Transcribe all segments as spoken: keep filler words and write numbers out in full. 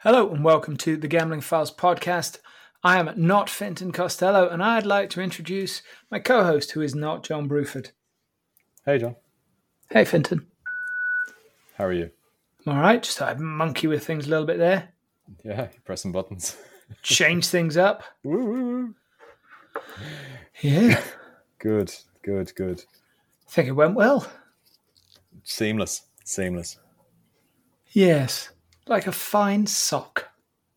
Hello and welcome to the Gambling Files podcast. I am not Fintan Costello and I'd like to introduce my co-host who is not John Bruford. Hey John. Hey Fintan. How are you? I'm all right, just thought I'd monkey with things a little bit there. Yeah, you're pressing buttons. Change things up. Woo, woo, woo. Yeah. Good, good, good. I think it went well. Seamless, seamless. Yes, like a fine sock.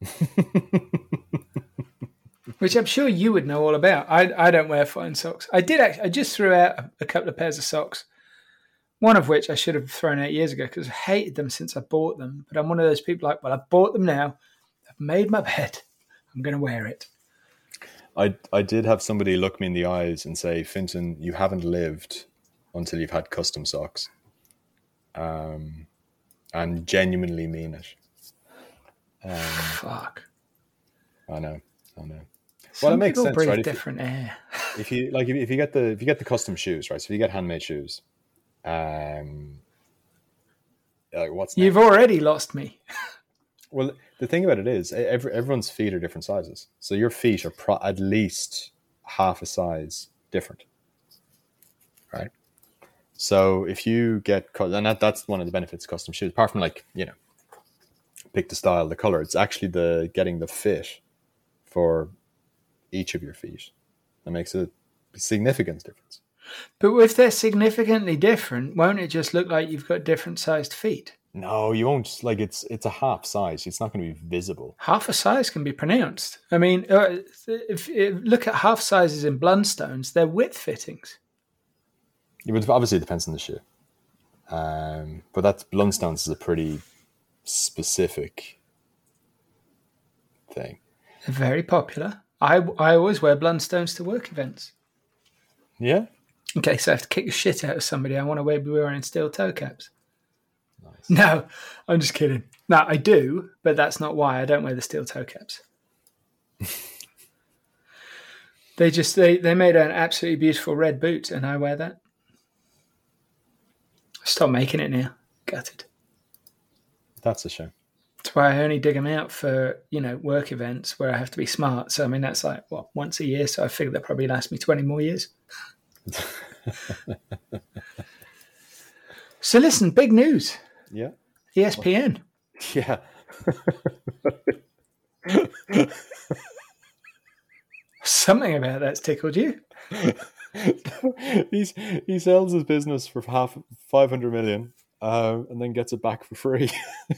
Which I'm sure you would know all about. I I don't wear fine socks. I did actually, I just threw out a, a couple of pairs of socks. One of which I should have thrown out years ago because I hated them since I bought them. But I'm one of those people like, well, I bought them now. I've made my bed. I'm going to wear it. I I did have somebody look me in the eyes and say, Fintan, you haven't lived until you've had custom socks. Um, and genuinely mean it. Um, Fuck. I know, I know. Some well, it makes people sense, breathe right? If different you, air. if you like, if, if you get the if you get the custom shoes, right? So if you get handmade shoes, um, like what's next? You've already lost me. Well, the thing about it is, every, everyone's feet are different sizes. So your feet are pro- at least half a size different, right? So if you get, and that, that's one of the benefits of custom shoes, apart from like, you know, pick the style, the color, it's actually the getting the fit for each of your feet that makes a significant difference. But if they're significantly different, won't it just look like you've got different sized feet? No, you won't. Like it's it's a half size. It's not going to be visible. Half a size can be pronounced. I mean, if, if look at half sizes in Blundstones, they're width fittings. Yeah, but obviously it depends on the shoe. Um, but that's Blundstones is a pretty specific thing. They're very popular. I, I always wear Blundstones to work events. Yeah? In case I have to kick the shit out of somebody, I want to be wearing steel toe caps. Nice. No, I'm just kidding. No, I do, but that's not why I don't wear the steel toe caps. they just they, they made an absolutely beautiful red boot, and I wear that. Stop making it now. Gutted. That's a shame. That's why I only dig them out for, you know, work events where I have to be smart. So, I mean, that's like, what, once a year? So I figure that probably lasts me twenty more years. So listen, big news. Yeah. E S P N. Yeah. Something about that's tickled you. He's he sells his business for half five hundred million, uh, and then gets it back for free.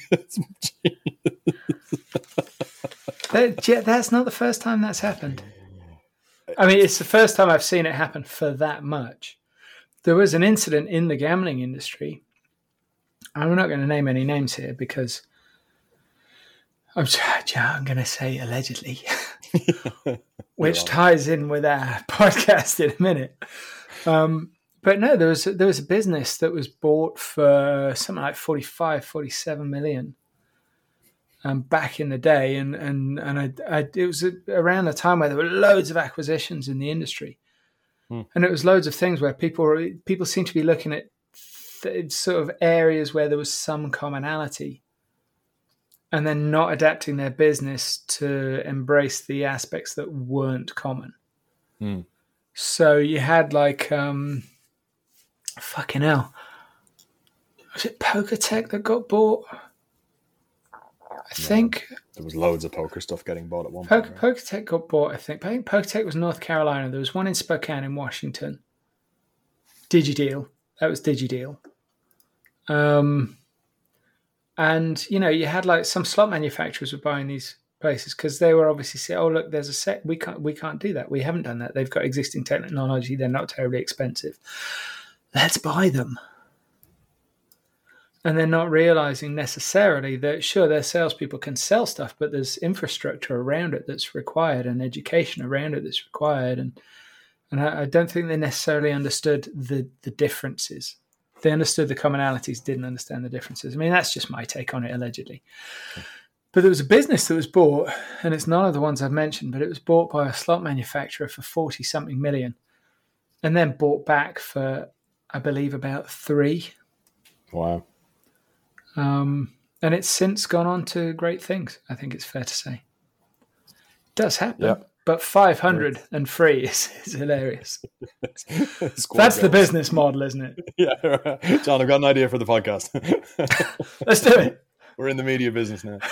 that, yeah, that's not the first time that's happened. I mean, it's the first time I've seen it happen for that much. There was an incident in the gambling industry. I'm not going to name any names here because I'm, I'm going to say allegedly, which ties in with our podcast in a minute. Um, but no, there was there was a business that was bought for something like forty-five, forty-seven million um, back in the day, and and and I, I, it was around the time where there were loads of acquisitions in the industry. And it was loads of things where people people seem to be looking at th- sort of areas where there was some commonality and then not adapting their business to embrace the aspects that weren't common. Mm. So you had like, um, fucking hell, was it Poker Tech that got bought? I Yeah. think There was loads of poker stuff getting bought at one Poker, point. Right? Poker Tech got bought, I think. I think Poker Tech was North Carolina. There was one in Spokane in Washington. DigiDeal. That was DigiDeal. Um, and, you know, you had like some slot manufacturers were buying these places because they were obviously saying, oh, look, there's a set. We can't, we can't do that. We haven't done that. They've got existing technology. They're not terribly expensive. Let's buy them. And they're not realizing necessarily that, sure, their salespeople can sell stuff, but there's infrastructure around it that's required and education around it that's required. And and I, I don't think they necessarily understood the, the differences. They understood the commonalities, didn't understand the differences. I mean, that's just my take on it, allegedly. Okay. But there was a business that was bought, and it's none of the ones I've mentioned, but it was bought by a slot manufacturer for forty-something million and then bought back for, I believe, about three. Wow. Um, And it's since gone on to great things, I think it's fair to say. It does happen. Yeah. But five hundred three is, is hilarious. That's the business model, isn't it? Yeah. John, I've got an idea for the podcast. Let's do it. We're in the media business now.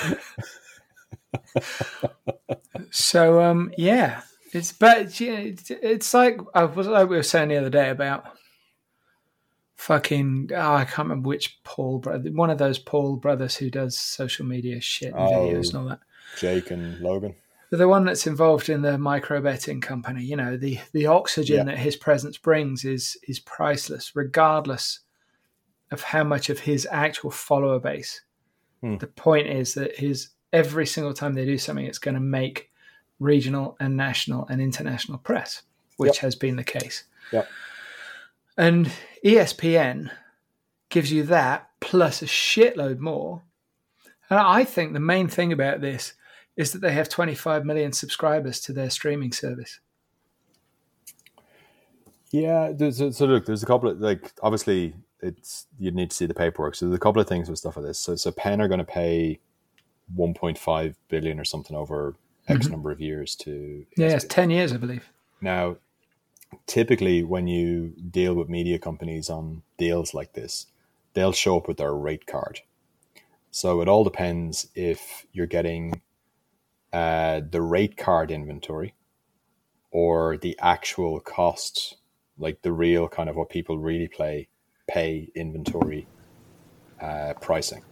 So, um, yeah. It's but it's like, I was like we were saying the other day about fucking, oh, I can't remember which Paul brother, one of those Paul brothers who does social media shit and oh, videos and all that. Jake and Logan. The one that's involved in the micro betting company, you know, the, the oxygen yeah. that his presence brings is is priceless, regardless of how much of his actual follower base. Hmm. The point is that his every single time they do something, it's going to make regional and national and international press, which yep. has been the case. Yep. And E S P N gives you that plus a shitload more. And I think the main thing about this is that they have twenty-five million subscribers to their streaming service. Yeah, there's a, so look, there's a couple of, like, obviously it's, you'd need to see the paperwork. So there's a couple of things with stuff like this. So, so Penn are going to pay one point five billion or something over X mm-hmm. number of years to. Yeah, it's ten years, I believe. Now, typically when you deal with media companies on deals like this, they'll show up with their rate card. So it all depends if you're getting uh, the rate card inventory or the actual cost, like the real kind of what people really play, pay inventory uh, pricing.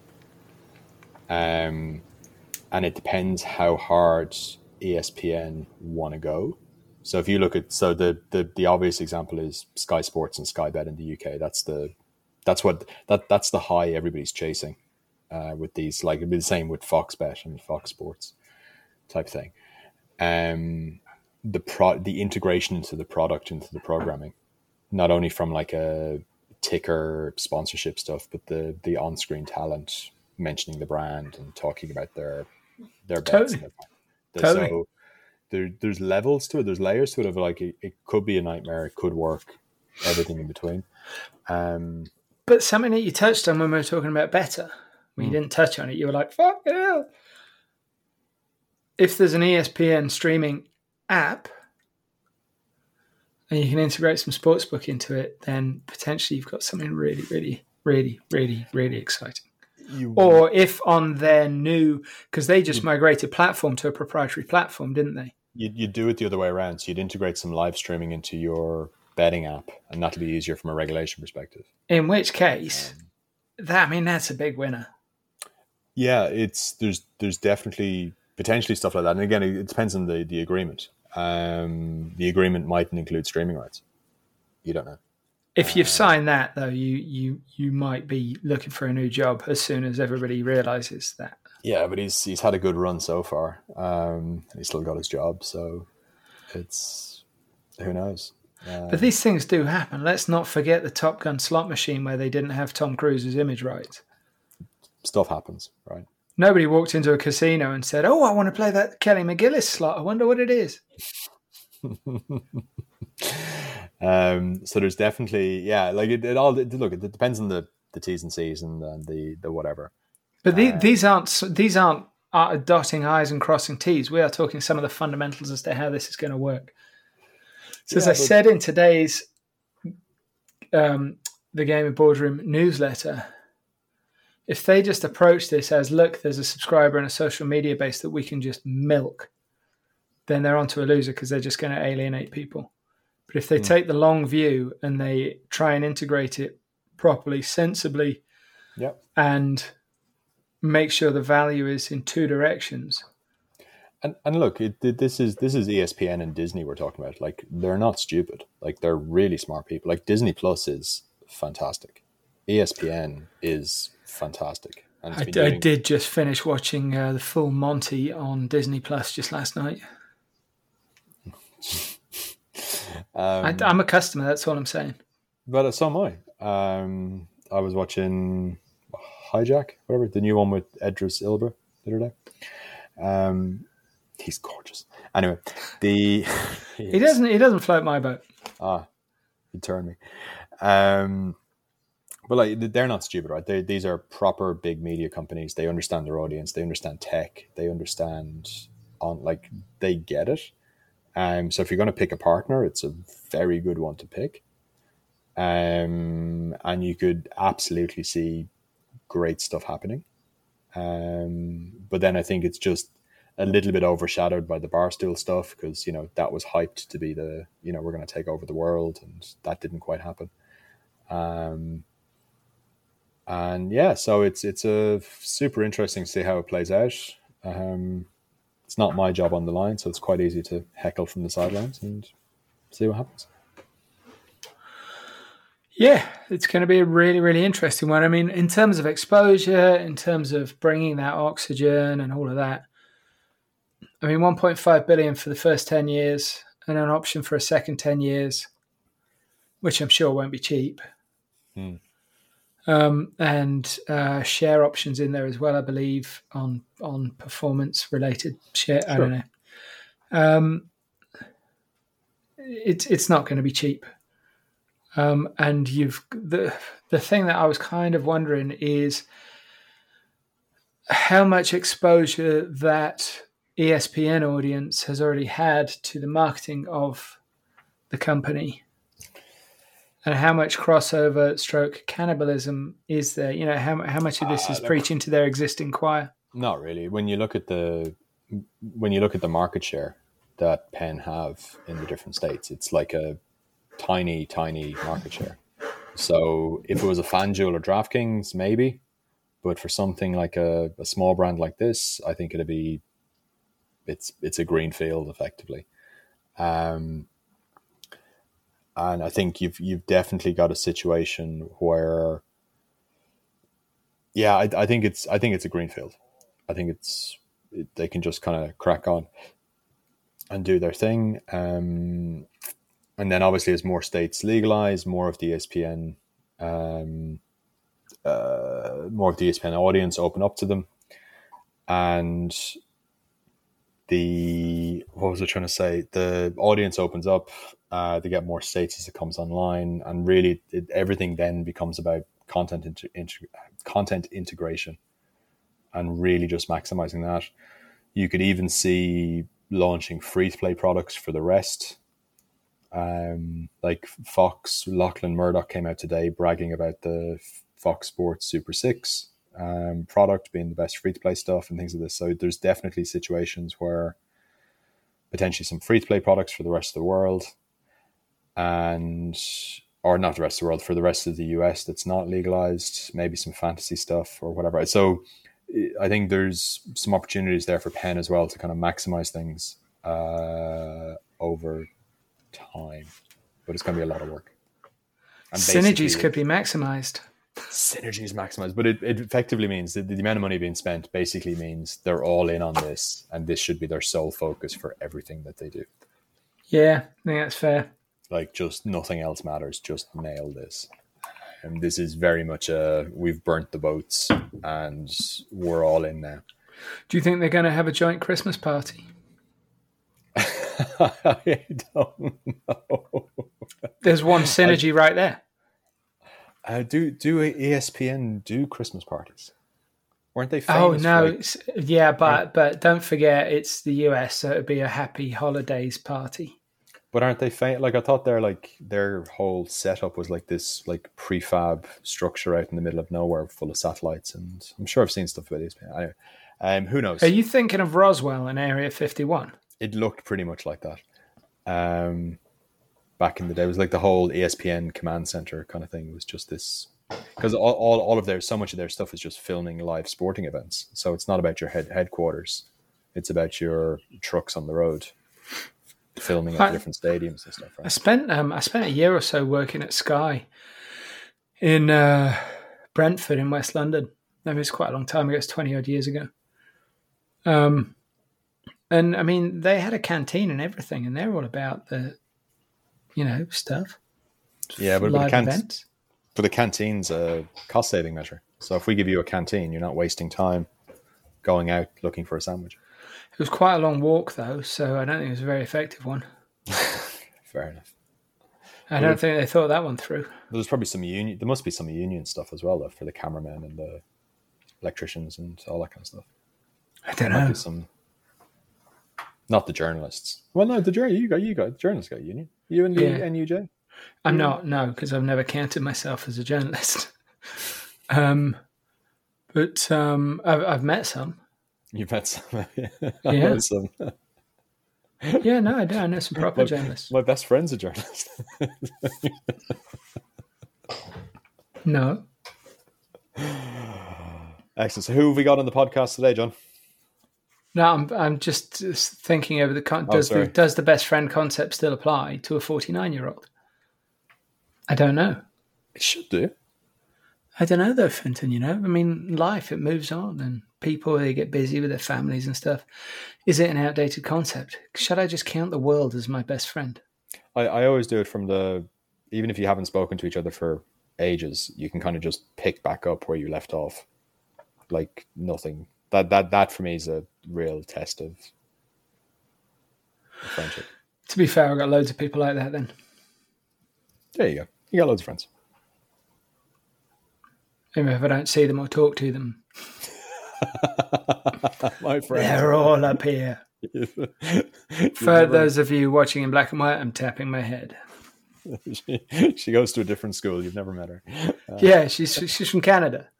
Um, and it depends how hard E S P N want to go. So if you look at, so the, the, the obvious example is Sky Sports and Sky Bet in the U K. That's the, that's what, that, that's the high everybody's chasing uh, with these, like it'd be the same with Fox Bet and Fox Sports type thing. Um, the pro, the integration into the product, into the programming, not only from like a ticker sponsorship stuff, but the, the on-screen talent mentioning the brand and talking about their, their bets. Totally. And totally. So, There, there's levels to it. There's layers to it of like it, it could be a nightmare. It could work. Everything in between. Um, but something that you touched on when we were talking about Better, when mm. you didn't touch on it, you were like, "Fuck yeah!" If there's an E S P N streaming app and you can integrate some sportsbook into it, then potentially you've got something really, really, really, really, really exciting. You, or if on their new, because they just you, migrated platform to a proprietary platform, didn't they? You'd, you'd do it the other way around. So you'd integrate some live streaming into your betting app, and that'll be easier from a regulation perspective. In which case, um, that I mean, that's a big winner. Yeah, it's there's there's definitely potentially stuff like that. And again, it depends on the, the agreement. Um, the agreement mightn't include streaming rights. You don't know. If you've signed that, though, you, you you might be looking for a new job as soon as everybody realizes that. Yeah, but he's he's had a good run so far. Um, and he's still got his job, so it's who knows. Um, but these things do happen. Let's not forget the Top Gun slot machine where they didn't have Tom Cruise's image right. Stuff happens, right? Nobody walked into a casino and said, "Oh, I want to play that Kelly McGillis slot. I wonder what it is." Um, so there's definitely, yeah, like it, it all, it, look, it depends on the, the T's and C's and the, the, the whatever. But the, uh, these aren't, these aren't uh, dotting I's and crossing T's. We are talking some of the fundamentals as to how this is going to work. So yeah, as I but, said in today's, um, the Gaming Boardroom newsletter, if they just approach this as, look, there's a subscriber and a social media base that we can just milk, then they're onto a loser because they're just going to alienate people. But if they mm. take the long view and they try and integrate it properly, sensibly, yep. and make sure the value is in two directions. And and look, it, this is this is E S P N and Disney we're talking about. Like, they're not stupid. Like, they're really smart people. Like, Disney Plus is fantastic. E S P N is fantastic. And I, doing... I did just finish watching uh, the full Monty on Disney Plus just last night. Um, I, I'm a customer. That's all I'm saying. But so am I. Um, I was watching Hijack, whatever, the new one with Idris Elba the other day. Um, he's gorgeous. Anyway, the he, he doesn't he doesn't float my boat. Ah, he turned me. Um, But like they're not stupid, right? They, these are proper big media companies. They understand their audience. They understand tech. They understand on like they get it. Um, so if you're going to pick a partner, it's a very good one to pick. Um, and you could absolutely see great stuff happening. Um, but then I think it's just a little bit overshadowed by the Barstool stuff because, you know, that was hyped to be the, you know, we're going to take over the world, and that didn't quite happen. Um, and yeah, so it's it's a super interesting to see how it plays out. Um, it's not my job on the line, so it's quite easy to heckle from the sidelines and see what happens. Yeah, it's going to be a really, really interesting one. I mean, in terms of exposure, in terms of bringing that oxygen and all of that, I mean, one point five billion for the first ten years and an option for a second ten years, which I'm sure won't be cheap. Hmm. Um, and uh, share options in there as well, I believe, on on performance related share. Sure. I don't know. Um, it's it's not going to be cheap. Um, and you've the the thing that I was kind of wondering is how much exposure that E S P N audience has already had to the marketing of the company. And how much crossover stroke cannibalism is there? You know, how how much of this is uh, preaching to their existing choir? Not really. When you look at the when you look at the market share that Penn have in the different states, it's like a tiny, tiny market share. So if it was a FanDuel or DraftKings, maybe, but for something like a, a small brand like this, I think it'd be it's it's a green field effectively. Um, And I think you've you've definitely got a situation where, yeah, I, I think it's I think it's a greenfield. I think it's it, they can just kind of crack on and do their thing. Um, and then obviously as more states legalize, more of the E S P N, um, uh, more of the E S P N audience open up to them, and the what was I trying to say? The audience opens up. Uh, they get more states as it comes online, and really it, everything then becomes about content inter, inter, content integration, and really just maximizing that. You could even see launching free-to-play products for the rest. Um, like Fox, Lachlan Murdoch came out today bragging about the Fox Sports Super Six um, product being the best free-to-play stuff and things like this. So there's definitely situations where potentially some free-to-play products for the rest of the world, and or not the rest of the world, for the rest of the U S that's not legalized, maybe some fantasy stuff or whatever. So I think there's some opportunities there for Penn as well to kind of maximize things uh, over time, but it's going to be a lot of work. And synergies could be maximized. Synergies maximized, but it, it effectively means that the amount of money being spent basically means they're all in on this, and this should be their sole focus for everything that they do. Yeah, I think that's fair. Like, just nothing else matters. Just nail this. And this is very much a, we've burnt the boats and we're all in now. Do you think they're going to have a joint Christmas party? I don't know. There's one synergy I, right there. Uh, do do E S P N do Christmas parties? Weren't they famous? Oh, no. For, like, yeah, but but don't forget it's the U S, so it'd be a happy holidays party. But aren't they famous? Like, I thought their like their whole setup was like this like prefab structure out in the middle of nowhere full of satellites, and I'm sure I've seen stuff about E S P N. Anyway, um, who knows? Are you thinking of Roswell in Area fifty-one? It looked pretty much like that. Um, back in the day, it was like the whole E S P N command center kind of thing. It was just this, because all, all all of their so much of their stuff is just filming live sporting events. So it's not about your head headquarters; it's about your trucks on the road, filming at I, different stadiums and stuff. Right? I spent um, I spent a year or so working at Sky in uh, Brentford in West London. I mean, it's quite a long time ago. It's twenty odd years ago. Um, and I mean, they had a canteen and everything, and they're all about the, you know, stuff. Yeah, but, but the, can- but the canteen's a cost saving measure. So if we give you a canteen, you're not wasting time going out looking for a sandwich. It was quite a long walk, though, so I don't think it was a very effective one. Fair enough. I don't think they thought that one through. There's probably some union. There must be some union stuff as well, though, for the cameramen and the electricians and all that kind of stuff. I don't know. Some, not the journalists. Well, no, the jury. You got you got journalists got a union. You and the Yeah. N U J. I'm Yeah. not, no, because I've never counted myself as a journalist. um, but um, I've, I've met some. You've met some. I Yeah. know some. Yeah, no, I do. I know some proper My, journalists. my best friend's a journalist. No. Excellent. So who have we got on the podcast today, John? No, I'm, I'm just thinking over the, con- Oh, does the sorry. does the best friend concept still apply to a forty-nine-year-old? I don't know. It should do. I don't know though, Finton, you know? I mean, life, it moves on and people, they get busy with their families and stuff. Is it an outdated concept? Should I just count the world as my best friend? I, I always do it from the, even if you haven't spoken to each other for ages, you can kind of just pick back up where you left off. Like nothing. That that that for me is a real test of friendship. To be fair, I've got loads of people like that then. There you go. You got loads of friends. Even if I don't see them or talk to them. My friends. They're all up here. For never- those of you watching in black and white, I'm tapping my head. she, she goes to a different school. You've never met her. Uh, Yeah, she's she's from Canada.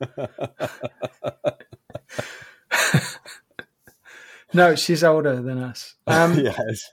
No, she's older than us. Um, yes.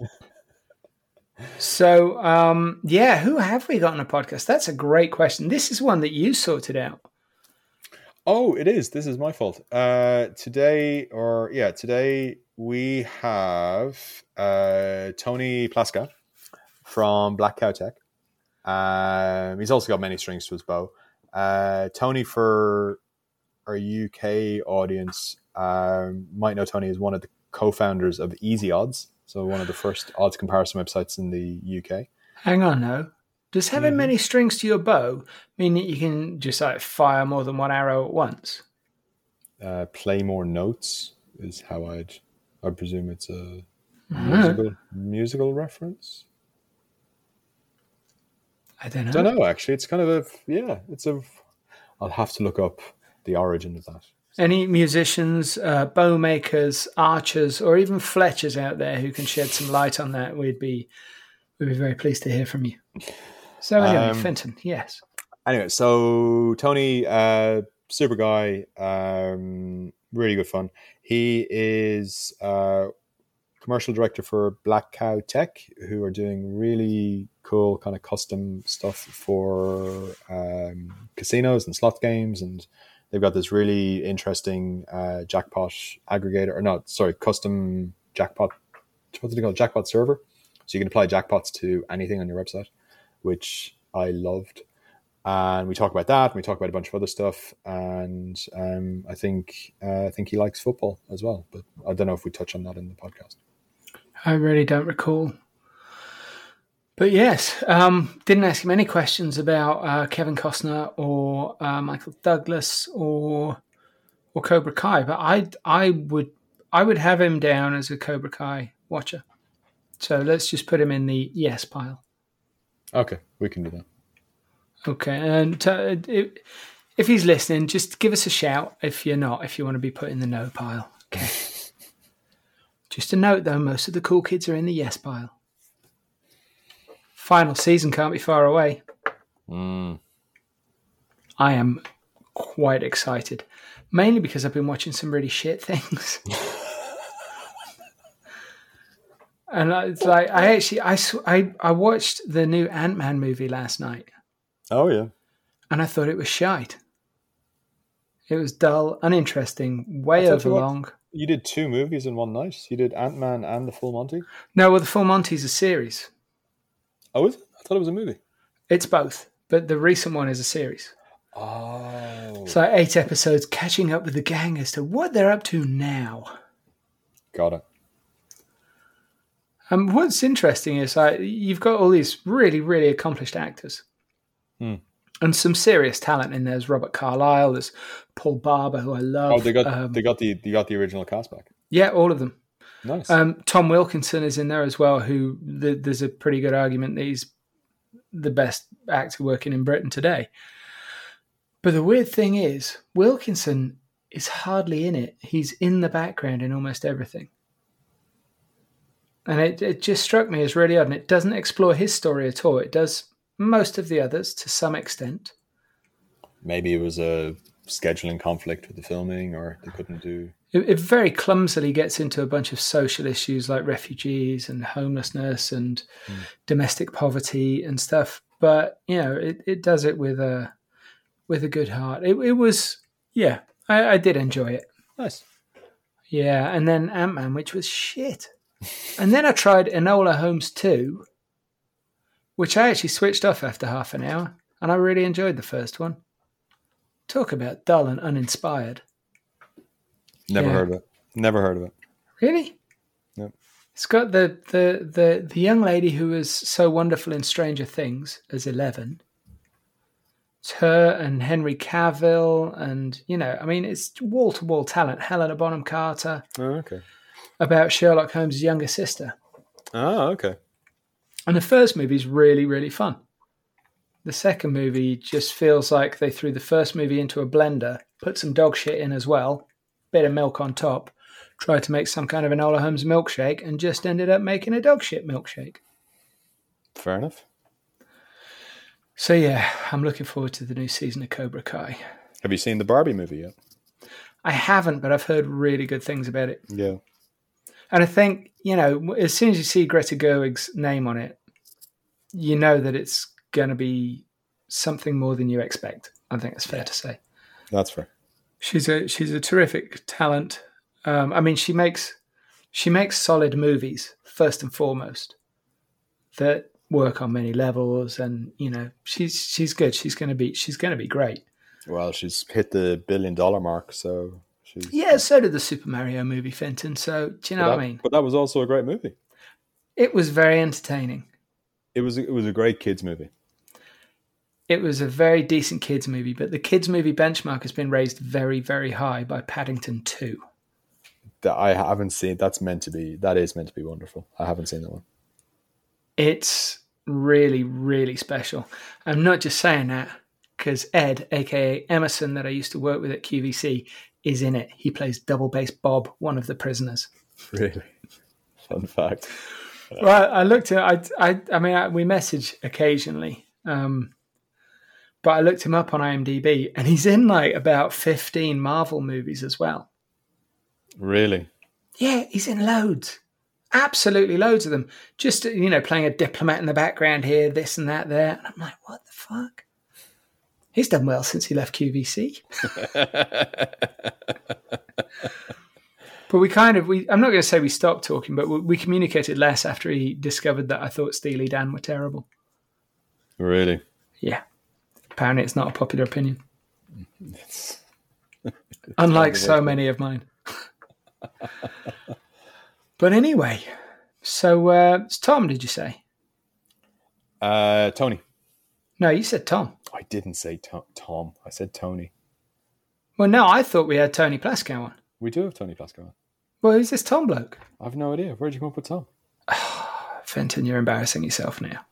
so, um, yeah, who have we got on a podcast? That's a great question. This is one that you sorted out. Oh, it is. This is my fault. Uh, today, or yeah, today we have uh, Tony Plaska from Black Cow Tech. Um, he's also got many strings to his bow. Uh, Tony, for our U K audience, um, might know Tony as one of the co-founders of Easy Odds, so one of the first odds comparison websites in the U K. Hang on, no. Does having Mhm. many strings to your bow mean that you can just like fire more than one arrow at once? Uh, play more notes is how I'd, I presume it's a Mhm. musical musical reference. I don't know. Don't know actually. It's kind of a yeah. It's a. I'll have to look up the origin of that. Any musicians, uh, bow makers, archers, or even fletchers out there who can shed some light on that, we'd be we'd be very pleased to hear from you. So anyway, Um, Fenton, yes. Anyway, so Tony, uh, super guy, um, really good fun. He is uh, commercial director for Black Cow Tech, who are doing really cool kind of custom stuff for um, casinos and slot games, and they've got this really interesting uh, jackpot aggregator, or not, sorry, custom jackpot. What did they call it? Jackpot server. So you can apply jackpots to anything on your website, which I loved. And we talk about that. And we talk about a bunch of other stuff, and um, I think uh, I think he likes football as well. But I don't know if we touch on that in the podcast. I really don't recall. But yes, um, didn't ask him any questions about uh, Kevin Costner or uh, Michael Douglas or or Cobra Kai. But I I would I would have him down as a Cobra Kai watcher. So let's just put him in the yes pile. Okay, we can do that. Okay, and uh, if, if he's listening, just give us a shout. If you're not, if you want to be put in the no pile. Okay. Just a note though, most of the cool kids are in the yes pile. Final season can't be far away. Mm. I am quite excited, mainly because I've been watching some really shit things. And it's like I actually I, sw- I I watched the new Ant-Man movie last night, Oh yeah. and I thought it was shite. It was dull, uninteresting, way I thought you overlong. You did two movies in one night. You did Ant-Man and the Full Monty. No, well, the Full Monty's a series. Oh, is it? I thought it was a movie. It's both, but the recent one is a series. Oh, So eight episodes catching up with the gang as to what they're up to now. got it. And um, what's interesting is like, you've got all these really, really accomplished actors. Hmm. And some serious talent in there. There's Robert Carlyle, there's Paul Barber, who I love. Oh, they got um, they got the they got the original cast back. Yeah, all of them. Nice. Um, Tom Wilkinson is in there as well, who the, there's a pretty good argument that he's the best actor working in Britain today. But the weird thing is, Wilkinson is hardly in it. He's in the background in almost everything. And it, it just struck me as really odd. And it doesn't explore his story at all. It does most of the others to some extent. Maybe it was a scheduling conflict with the filming, or they couldn't do... It, it very clumsily gets into a bunch of social issues like refugees and homelessness and mm. domestic poverty and stuff. But, you know, it, it does it with a with a good heart. It, it was, yeah, I, I did enjoy it. Nice. Yeah, and then Ant-Man, which was shit. And then I tried Enola Holmes two, which I actually switched off after half an hour, and I really enjoyed the first one. Talk about dull and uninspired. Never yeah. heard of it. Never heard of it. Really? Yep. It's got the, the, the, the young lady who was so wonderful in Stranger Things as Eleven. It's her and Henry Cavill and, you know, I mean, it's wall-to-wall talent. Helena Bonham Carter. Oh, okay. About Sherlock Holmes' younger sister. Oh, okay. And the first movie is really, really fun. The second movie just feels like they threw the first movie into a blender, put some dog shit in as well, bit of milk on top, tried to make some kind of Enola Holmes milkshake, and just ended up making a dog shit milkshake. Fair enough. So yeah, I'm looking forward to the new season of Cobra Kai. Have you seen the Barbie movie yet? I haven't, but I've heard really good things about it. Yeah. And I think, you know, as soon as you see Greta Gerwig's name on it, you know that it's going to be something more than you expect. I think it's fair to say. That's fair. She's a she's a terrific talent. Um, I mean, she makes she makes solid movies first and foremost that work on many levels, and you know she's she's good. She's going to be she's going to be great. Well, she's hit the billion dollar mark, so she's yeah. So did the Super Mario movie, Fenton. So do you know that, what I mean? But that was also a great movie. It was very entertaining. It was it was a great kids movie. It was a very decent kids movie, but the kids movie benchmark has been raised very, very high by Paddington two. That I haven't seen. That's meant to be. That is meant to be wonderful. I haven't seen that one. It's really, really special. I'm not just saying that because Ed, aka Emerson, that I used to work with at Q V C, is in it. He plays double bass Bob, one of the prisoners. Really? Fun fact. Well, I looked at. I, I, I mean, I, we message occasionally, um, but I looked him up on IMDb, and he's in like about fifteen Marvel movies as well. Really? Yeah, he's in loads. Absolutely loads of them. Just, you know, playing a diplomat in the background here, this and that there. And I'm like, what the fuck? He's done well since he left Q V C. But we kind of, we I'm not going to say we stopped talking, but we, we communicated less after he discovered that I thought Steely Dan were terrible. Really? Yeah. Apparently it's not a popular opinion. It's, Unlike so many of mine. But anyway, so uh, it's Tom, did you say? Uh, Tony. No, you said Tom. I didn't say to- Tom. I said Tony. Well, no, I thought we had Tony Plaskow on. We do have Tony Plaskow on. Well, who's this Tom bloke? I've no idea. Where'd you come up with Tom? Fenton, you're embarrassing yourself now.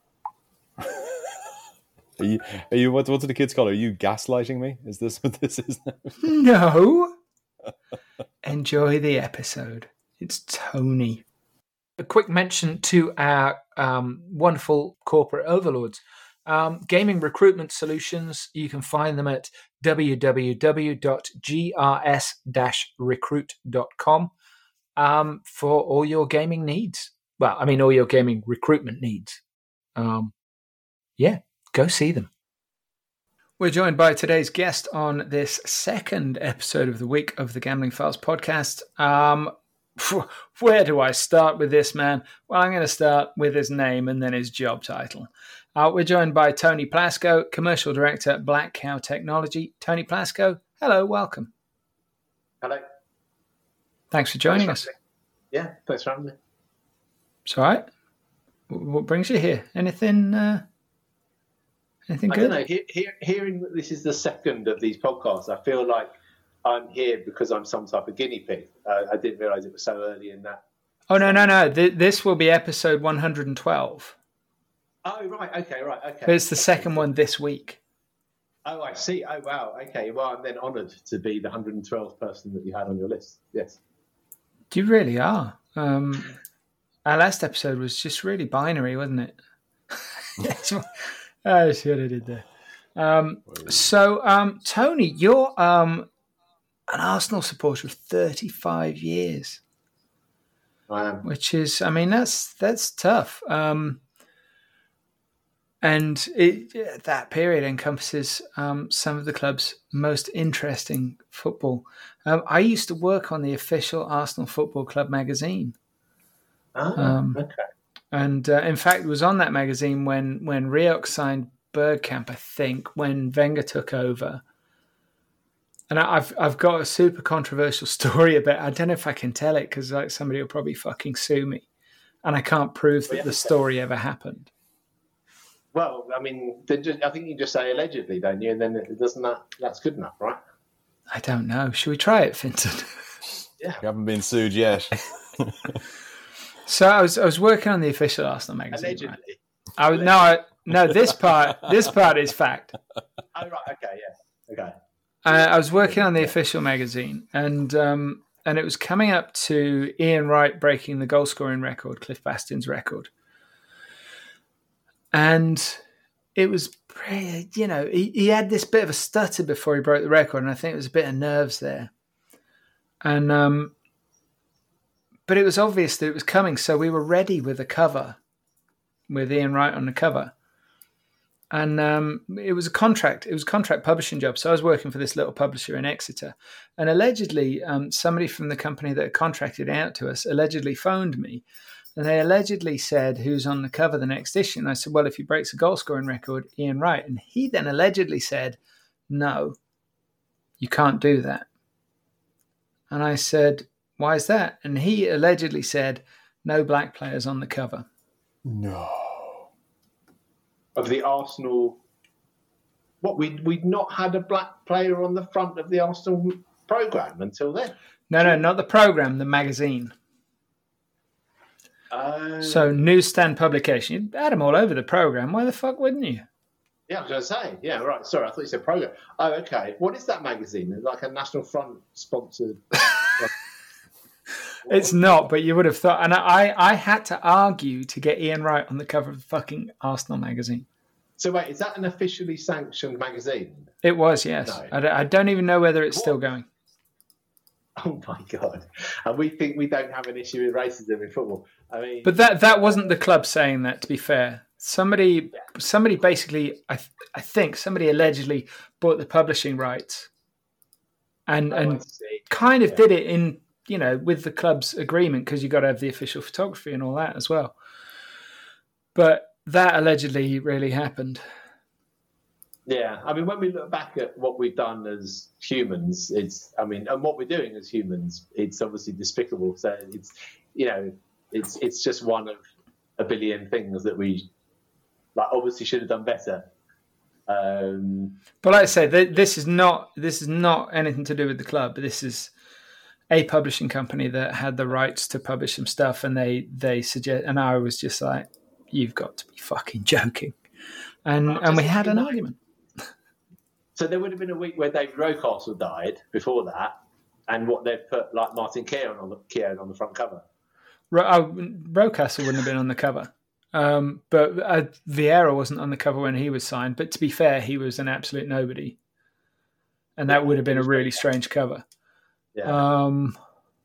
Are you? Are you? What? What do the kids call it? Are you gaslighting me? Is this what this is now? No. Enjoy the episode. It's Tony. A quick mention to our um, wonderful corporate overlords. Um, gaming recruitment solutions, you can find them at w w w dot g r s dash recruit dot com um, for all your gaming needs. Well, I mean, all your gaming recruitment needs. Um, yeah, go see them. We're joined by today's guest on this second episode of the week of the Gambling Files podcast. Um, where do I start with this man? Well, I'm going to start with his name and then his job title. Uh, we're joined by Tony Plaskow, Commercial Director at Black Cow Technology. Tony Plaskow, hello, welcome. Hello. Thanks for joining thanks us. For yeah, thanks for having me. It's all right. What brings you here? Anything uh, anything I good? don't know. He, he, hearing that this is the second of these podcasts, I feel like I'm here because I'm some type of guinea pig. Uh, I didn't realise it was so early in that. Oh, no, no, no. Th- this will be episode one hundred twelve. Oh, right. Okay, right. Okay. But it's the second one this week. Oh, I see. Oh, wow. Okay. Well, I'm then honoured to be the one hundred twelfth person that you had on your list. Yes. You really are. Um, our last episode was just really binary, wasn't it? I should have did that. Um, so, um, Tony, you're um, an Arsenal supporter of thirty-five years. I am. Which is, I mean, that's that's tough. Um, and it, that period encompasses um, some of the club's most interesting football. Um, I used to work on the official Arsenal Football Club magazine. Oh, Um, okay. And uh, in fact, it was on that magazine when when Rioch signed Bergkamp, I think, when Wenger took over. And I- I've I've got a super controversial story about. I don't know if I can tell it because like somebody will probably fucking sue me, and I can't prove that yeah. the story ever happened. Well, I mean, then just, I think you just say allegedly, don't you? And then it doesn't that that's good enough, right? I don't know. Should we try it, Finton? Yeah. You haven't been sued yet. So I was I was working on the official Arsenal magazine. Allegedly. Right? I was no I, no this part this part is fact. Oh, right. Okay. Yeah. Okay. Uh, I was working on the official magazine, and um, and it was coming up to Ian Wright breaking the goal scoring record, Cliff Bastion's record, and it was pretty, you know he, he had this bit of a stutter before he broke the record, and I think it was a bit of nerves there, and um, but it was obvious that it was coming, so we were ready with a cover, with Ian Wright on the cover. And um, it was a contract. It was a contract publishing job. So I was working for this little publisher in Exeter. And allegedly, um, somebody from the company that contracted out to us allegedly phoned me. And they allegedly said, who's on the cover the next issue? And I said, well, if he breaks a goal scoring record, Ian Wright. And he then allegedly said, no, you can't do that. And I said, why is that? And he allegedly said, no black players on the cover. No. Of the Arsenal, what we we'd not had a black player on the front of the Arsenal program until then. No, no, not the program, the magazine. Uh, So newsstand publication. You'd add them all over the program. Why the fuck wouldn't you? yeah, I was going to say. Yeah, right. Sorry, I thought you said program. Oh, okay. What is that magazine? Like a National Front sponsored. It's not, but you would have thought. And I, I had to argue to get Ian Wright on the cover of the fucking Arsenal magazine. So wait, is that an officially sanctioned magazine? It was, yes. No. I, don't, I don't even know whether it's What? still going. Oh my god! And we think we don't have an issue with racism in football. I mean, But that that wasn't the club saying that, to be fair. Somebody somebody basically, I I think, somebody allegedly bought the publishing rights and, oh, I and see. kind of Yeah. did it in, you know, with the club's agreement because you've got to have the official photography and all that as well. But that allegedly really happened. Yeah, I mean, when we look back at what we've done as humans, it's, I mean, and what we're doing as humans, it's obviously despicable. So it's, you know, it's it's just one of a billion things that we, like, obviously should have done better. Um, But like I say, th- this is not this is not anything to do with the club. This is a publishing company that had the rights to publish some stuff, and they they suggest, and I was just like, "You've got to be fucking joking," and Well, and we just had an like- argument. so there would have been a week where David Rocastle died before that, and what they've put like Martin Keown on the Keown on the front cover. Ro- oh, Rocastle wouldn't have been on the cover, um, but uh, Vieira wasn't on the cover when he was signed. But to be fair, he was an absolute nobody, and that Yeah, would have been he a was really very- strange cover. Yeah. Um,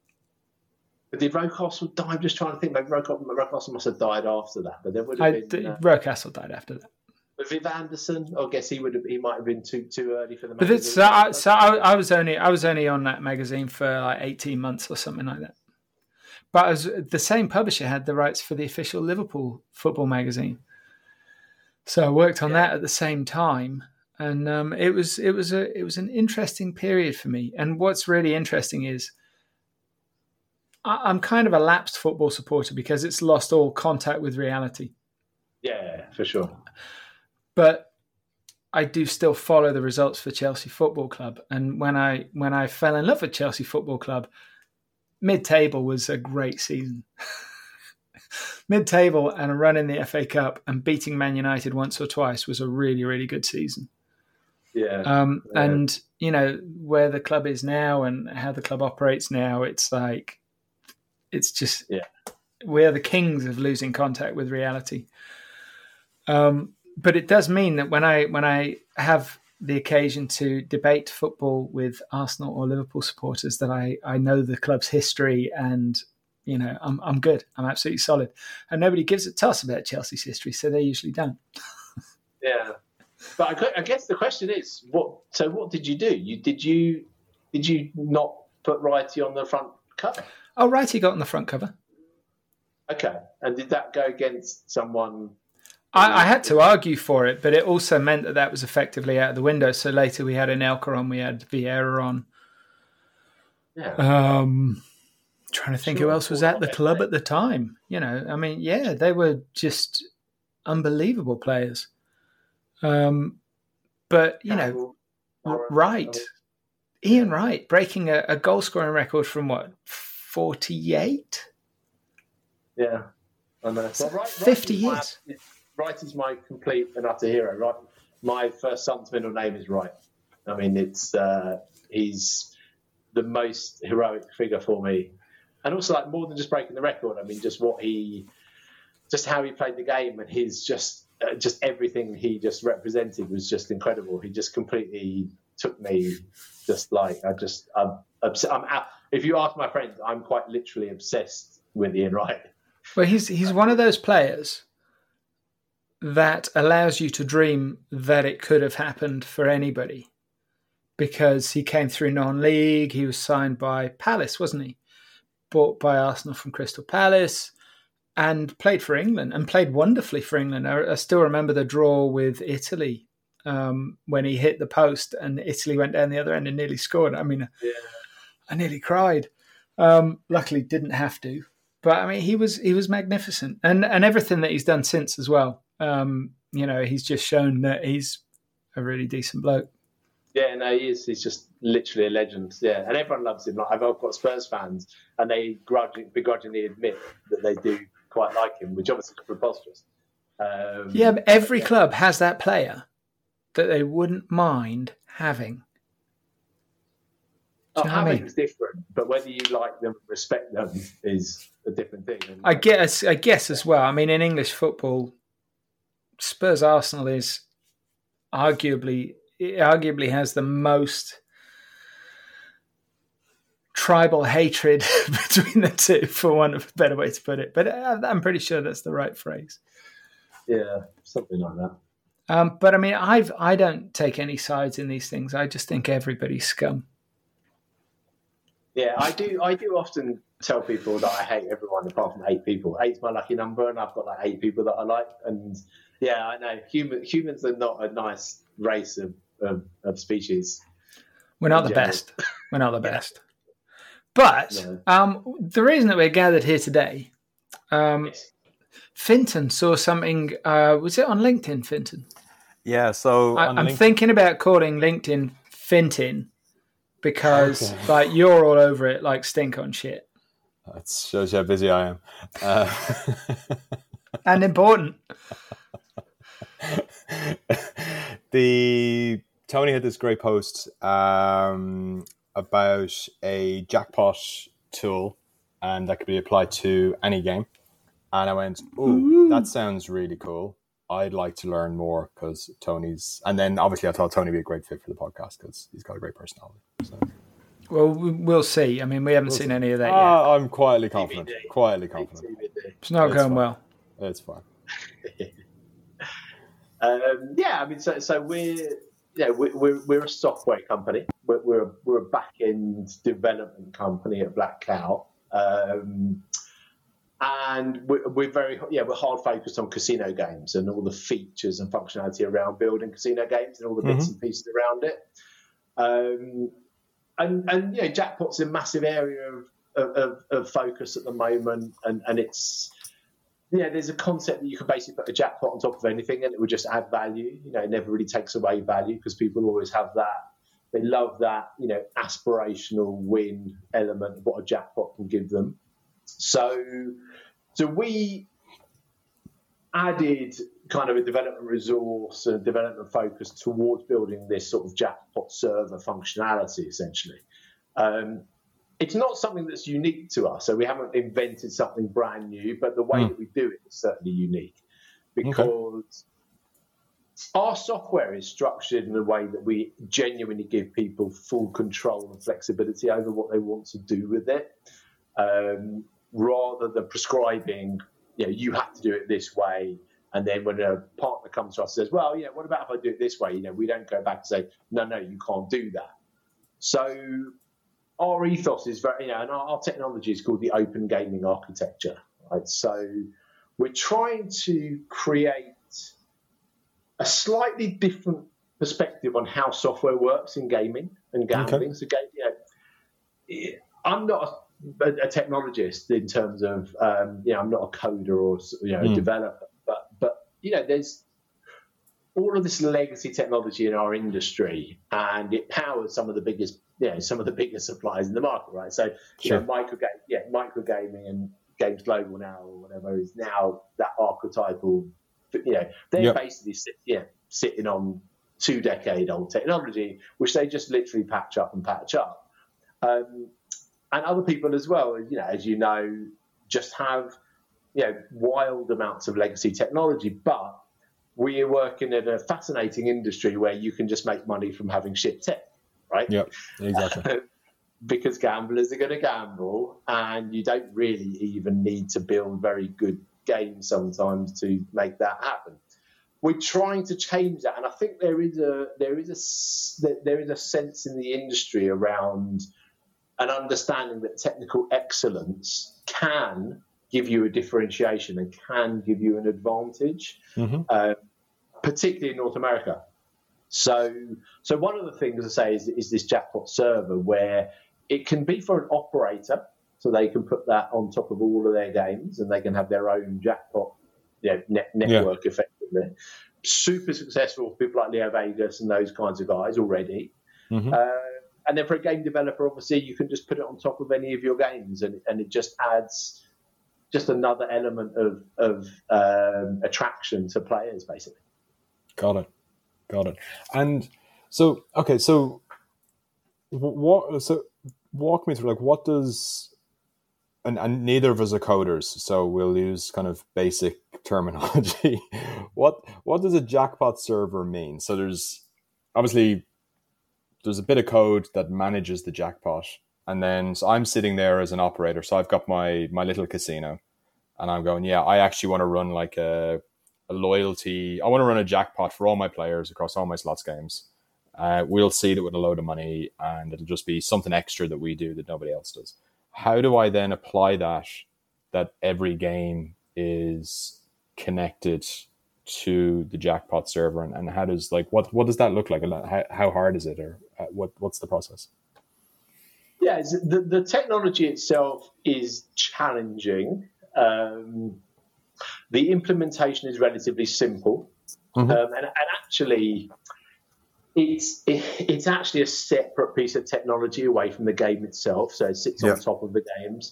But did Rocastle die? I'm just trying to think. Maybe Rocastle, Rocastle must have died after that. But there would have I, been. Uh, Rocastle died after that. But Viv Anderson, I guess he would have. He might have been too too early for the. But it's, so, I, so I, I was only I was only on that magazine for like eighteen months or something like that. But as the same publisher had the rights for the official Liverpool football magazine, so I worked on Yeah. that at the same time, and um, it was it was a it was an interesting period for me. And what's really interesting is I, I'm kind of a lapsed football supporter because it's lost all contact with reality. Yeah, for sure. But I do still follow the results for Chelsea Football Club. And when I when I fell in love with Chelsea Football Club, mid-table was a great season. mid-table and a run in the F A Cup and beating Man United once or twice was a really, really good season. Yeah. Um, yeah. And, you know, where the club is now and how the club operates now, it's like, it's just, yeah. we're the kings of losing contact with reality. Um, but it does mean that when I when I have the occasion to debate football with Arsenal or Liverpool supporters, that I, I know the club's history and, you know, I'm I'm good. I'm absolutely solid. And nobody gives a toss about Chelsea's history, so they usually don't. Yeah. But I, I guess the question is, what? So what did you do? You did you did you not put Wrighty on the front cover? Oh, Wrighty got on the front cover. Okay, and did that go against someone? I, I had to argue for it, but it also meant that that was effectively out of the window. So later we had Anelka on, we had Vieira on. Yeah. Um, trying to think Sure, who else was at the club at the time. You know, I mean, yeah, they were just unbelievable players. Um, but, you know, Wright, Ian Wright, breaking a, a goal scoring record from what, forty-eight? Yeah, I know. Well, right, fifty right years. My, Wright is my complete and utter hero. Right, my first son's middle name is Wright. I mean, it's uh, he's the most heroic figure for me, and also like more than just breaking the record. I mean, just what he, just how he played the game, and his just uh, just everything he just represented was just incredible. He just completely took me, just like I just I'm, I'm out. If you ask my friends, I'm quite literally obsessed with Ian Wright. Well, he's he's one of those players that allows you to dream that it could have happened for anybody, because he came through non-league. He was signed by Palace, wasn't he? Bought by Arsenal from Crystal Palace, and played for England and played wonderfully for England. I, I still remember the draw with Italy um, when he hit the post and Italy went down the other end and nearly scored. I mean, yeah. I nearly cried. Um, luckily, didn't have to. But I mean, he was he was magnificent, and and everything that he's done since as well. Um, you know, he's just shown that he's a really decent bloke. Yeah, no, he is. He's just literally a legend. Yeah, and everyone loves him. Like I've got Spurs fans, and they grudging, begrudgingly admit that they do quite like him, which obviously is preposterous. Um, yeah, but every yeah. club has that player that they wouldn't mind having. Oh, you know what I mean? having's different, but whether you like them, respect them, is a different thing. And, I guess, I guess as well. I mean, in English football, Spurs Arsenal is arguably, it arguably has the most tribal hatred between the two, for want of a better way to put it. But I'm pretty sure that's the right phrase. Yeah, something like that. Um, but I mean, I've I don't take any sides in these things. I just think everybody's scum. Yeah, I do. I do often tell people that I hate everyone apart from eight people. Eight's my lucky number, and I've got like eight people that I like. And yeah, I know human, humans are not a nice race of of, of species. We're not the general. best. We're not the best. But No. um, the reason that we're gathered here today, um, Yes. Finton saw something. Uh, was it on LinkedIn, Finton? Yeah, so I, on I'm LinkedIn- thinking about calling LinkedIn Fintin because Okay. like you're all over it like stink on shit. That shows you how busy I am. Uh, And important. the Tony had this great post um, about a jackpot tool, and that could be applied to any game. And I went, "Oh, that sounds really cool. I'd like to learn more," because Tony's. And then obviously I thought Tony would be a great fit for the podcast because he's got a great personality. So. Well, we- we'll see. I mean, we haven't We'll seen see. any of that yet. Ah, I'm quietly confident. T B D. Quietly confident. It's not it's going fine. well. It's fine. Um, yeah, I mean, so so we're yeah we're we're, we're a software company. We're we're a, we're a back end development company at Black Cow, um, and we're, we're very yeah we're hard focused on casino games and all the features and functionality around building casino games and all the bits Mhm. and pieces around it. Um, and and you know, jackpot's a massive area of of, of, of focus at the moment, and and it's. Yeah, there's a concept that you can basically put a jackpot on top of anything and it would just add value. You know, it never really takes away value because people always have that. They love that, you know, aspirational win element of what a jackpot can give them. So, so we added kind of a development resource and development focus towards building this sort of jackpot server functionality, essentially. Um, it's not something that's unique to us, so we haven't invented something brand new, but the way mm. that we do it is certainly unique, because okay. our software is structured in a way that we genuinely give people full control and flexibility over what they want to do with it, um, rather than prescribing, you know, you have to do it this way. And then when a partner comes to us and says, well, yeah, what about if I do it this way? You know, we don't go back and say, no, no, you can't do that. So our ethos is very, you know, and our, our technology is called the open gaming architecture, right? So we're trying to create a slightly different perspective on how software works in gaming and gambling. Okay. So, you know, I'm not a, a technologist in terms of, um, you know, I'm not a coder or, you know, mm. a developer. But, but you know, there's all of this legacy technology in our industry, and it powers some of the biggest, you know, some of the biggest suppliers in the market, right? So, you sure. know, micro game, yeah, micro gaming and Games Global now or whatever is now that archetypal. You know, they're yep. basically sit, yeah, sitting on two decade old technology, which they just literally patch up and patch up. Um, and other people as well, you know, as you know, just have, you know, wild amounts of legacy technology, but we are working in a fascinating industry where you can just make money from having shit tech, right? Yeah, exactly. Because gamblers are going to gamble, and you don't really even need to build very good games sometimes to make that happen. We're trying to change that, and I think there is a there is a there is a sense in the industry around an understanding that technical excellence can give you a differentiation and can give you an advantage, mm-hmm. uh, particularly in North America. So, so one of the things I say is, is this jackpot server, where it can be for an operator, so they can put that on top of all of their games and they can have their own jackpot, you know, net, network yeah. effectively. Super successful for people like Leo Vegas and those kinds of guys already. Mm-hmm. Uh, and then for a game developer, obviously, you can just put it on top of any of your games, and, and it just adds just another element of, of um, attraction to players, basically. Got it. Got it. And so, okay, so what, so walk me through, like, what does, and, and neither of us are coders, so we'll use kind of basic terminology. what, what does a jackpot server mean? So there's, obviously, there's a bit of code that manages the jackpot. And then, so I'm sitting there as an operator. So I've got my, my little casino, and I'm going, yeah, I actually want to run like a, a loyalty. I want to run a jackpot for all my players across all my slots games. Uh, we'll seed it with a load of money, and it'll just be something extra that we do that nobody else does. How do I then apply that, that every game is connected to the jackpot server, and, and how does, like, what, what does that look like? How, how hard is it, or what, what's the process? Yeah, the, the technology itself is challenging. Um, the implementation is relatively simple. Mm-hmm. um, and, and actually, it's it, it's actually a separate piece of technology away from the game itself. So it sits yeah. on top of the games.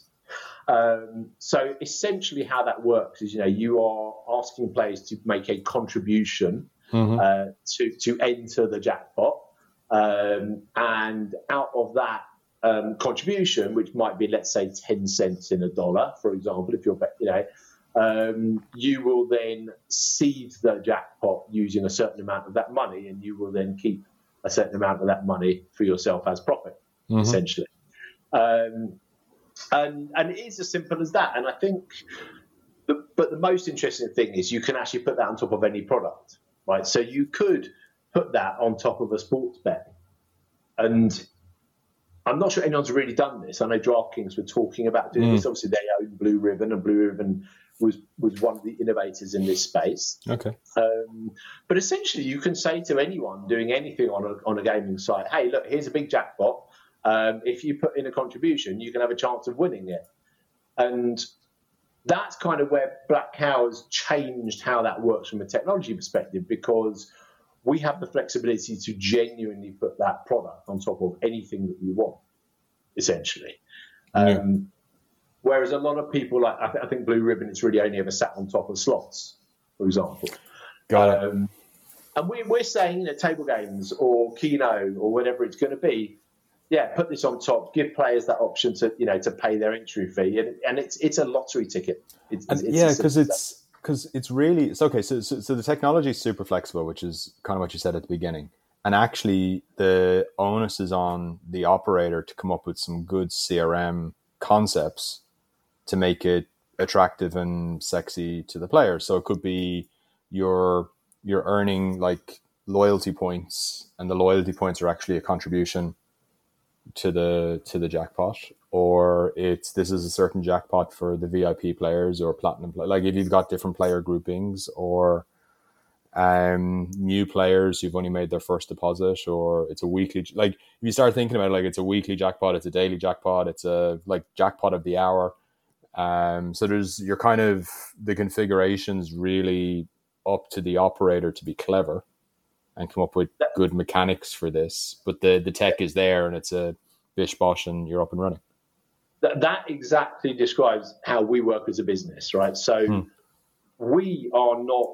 Um, so essentially, how that works is, you know, you are asking players to make a contribution mm-hmm. uh, to to enter the jackpot, um, and out of that. Um, contribution, which might be, let's say, ten cents in a dollar, for example, if you're, you know, um, you will then seed the jackpot using a certain amount of that money, and you will then keep a certain amount of that money for yourself as profit, mm-hmm. essentially. Um, and and it is as simple as that. And I think, the, but the most interesting thing is you can actually put that on top of any product, right? So you could put that on top of a sports bet, and I'm not sure anyone's really done this. I know DraftKings were talking about doing mm. this. Obviously, they own Blue Ribbon, and Blue Ribbon was, was one of the innovators in this space. Okay. Um, but essentially, you can say to anyone doing anything on a, on a gaming site, hey, look, here's a big jackpot. Um, if you put in a contribution, you can have a chance of winning it. And that's kind of where Black Cow has changed how that works from a technology perspective, because we have the flexibility to genuinely put that product on top of anything that you want, essentially. Yeah. Um, Whereas a lot of people, like I, th- I think Blue Ribbon, it's really only ever sat on top of slots, for example. Got it. Um, and we, we're saying, you know, table games or Keno or whatever it's going to be, yeah, put this on top, give players that option to, you know, to pay their entry fee, and, and it's it's a lottery ticket. It's, and it's yeah, because it's because it's really it's okay. So, so so the technology is super flexible, which is kind of what you said at the beginning. And actually, the onus is on the operator to come up with some good C R M concepts to make it attractive and sexy to the players. So it could be you're you're earning like loyalty points, and the loyalty points are actually a contribution to the to the jackpot, or it's this is a certain jackpot for the V I P players or platinum play. Like if you've got different player groupings, or um new players who've only made their first deposit, or it's a weekly, like if you start thinking about it, like it's a weekly jackpot, it's a daily jackpot, it's a like jackpot of the hour. Um so there's you're kind of the configurations really up to the operator to be clever and come up with good mechanics for this, but the the tech is there and it's a bish bosh and you're up and running. That, that exactly describes how we work as a business, right? So hmm. we are not,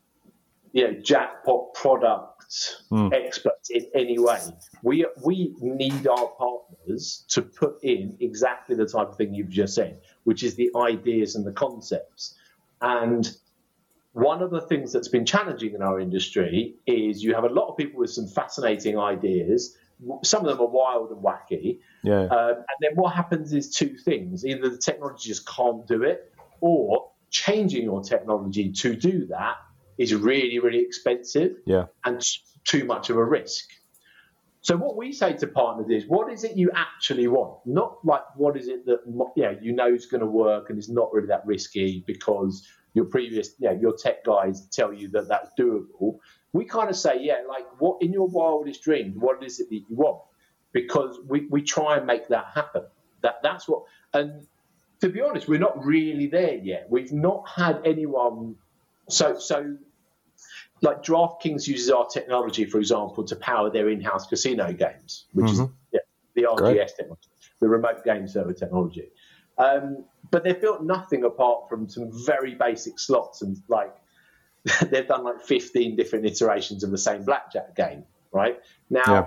you know, jackpot product hmm. experts in any way. We we need our partners to put in exactly the type of thing you've just said, which is the ideas and the concepts. And one of the things that's been challenging in our industry is you have a lot of people with some fascinating ideas. Some of them are wild and wacky. Yeah. Um, and then what happens is two things. Either the technology just can't do it, or changing your technology to do that is really, really expensive yeah. and too much of a risk. So what we say to partners is, what is it you actually want? Not like what is it that you know, you know is going to work and is not really that risky because your previous, you know, your tech guys tell you that that's doable. We kind of say, yeah, like what in your wildest dreams, what is it that you want? Because we, we try and make that happen. That that's what. And to be honest, we're not really there yet. We've not had anyone. So so. Like DraftKings uses our technology, for example, to power their in-house casino games, which mm-hmm. is yeah, the R G S Great. technology, the remote game server technology. Um, but they've built nothing apart from some very basic slots, and like they've done like fifteen different iterations of the same blackjack game, right? Now, yeah.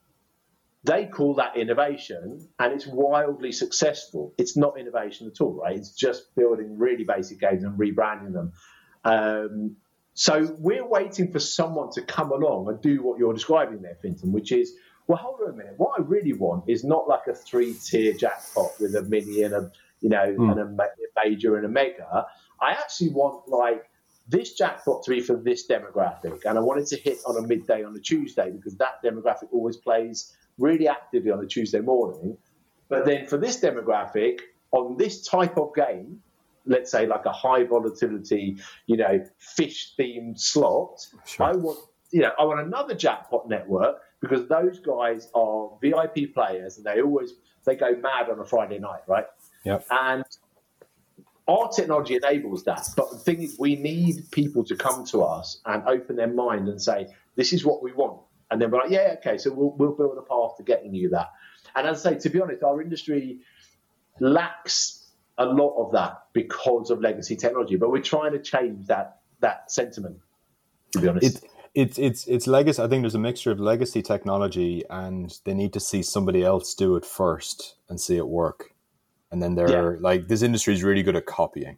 they call that innovation, and it's wildly successful. It's not innovation at all, right? It's just building really basic games and rebranding them. Um, So we're waiting for someone to come along and do what you're describing there, Fintan, which is, well, hold on a minute. What I really want is not like a three-tier jackpot with a mini and a, you know, mm. and a major and a mega. I actually want like this jackpot to be for this demographic, and I want it to hit on a midday on a Tuesday because that demographic always plays really actively on a Tuesday morning. But then for this demographic, on this type of game, let's say like a high volatility, you know, fish themed slot. Sure. I want, you know, I want another jackpot network because those guys are V I P players and they always, they go mad on a Friday night, right? Yep. And our technology enables that. But the thing is, we need people to come to us and open their mind and say, this is what we want. And then we're like, yeah, okay, so we'll, we'll build a path to getting you that. And as I say, to be honest, our industry lacks a lot of that because of legacy technology, but we're trying to change that that sentiment. To be honest, it, it's it's it's legacy. I think there's a mixture of legacy technology, and they need to see somebody else do it first and see it work, and then they're yeah. like, this industry is really good at copying.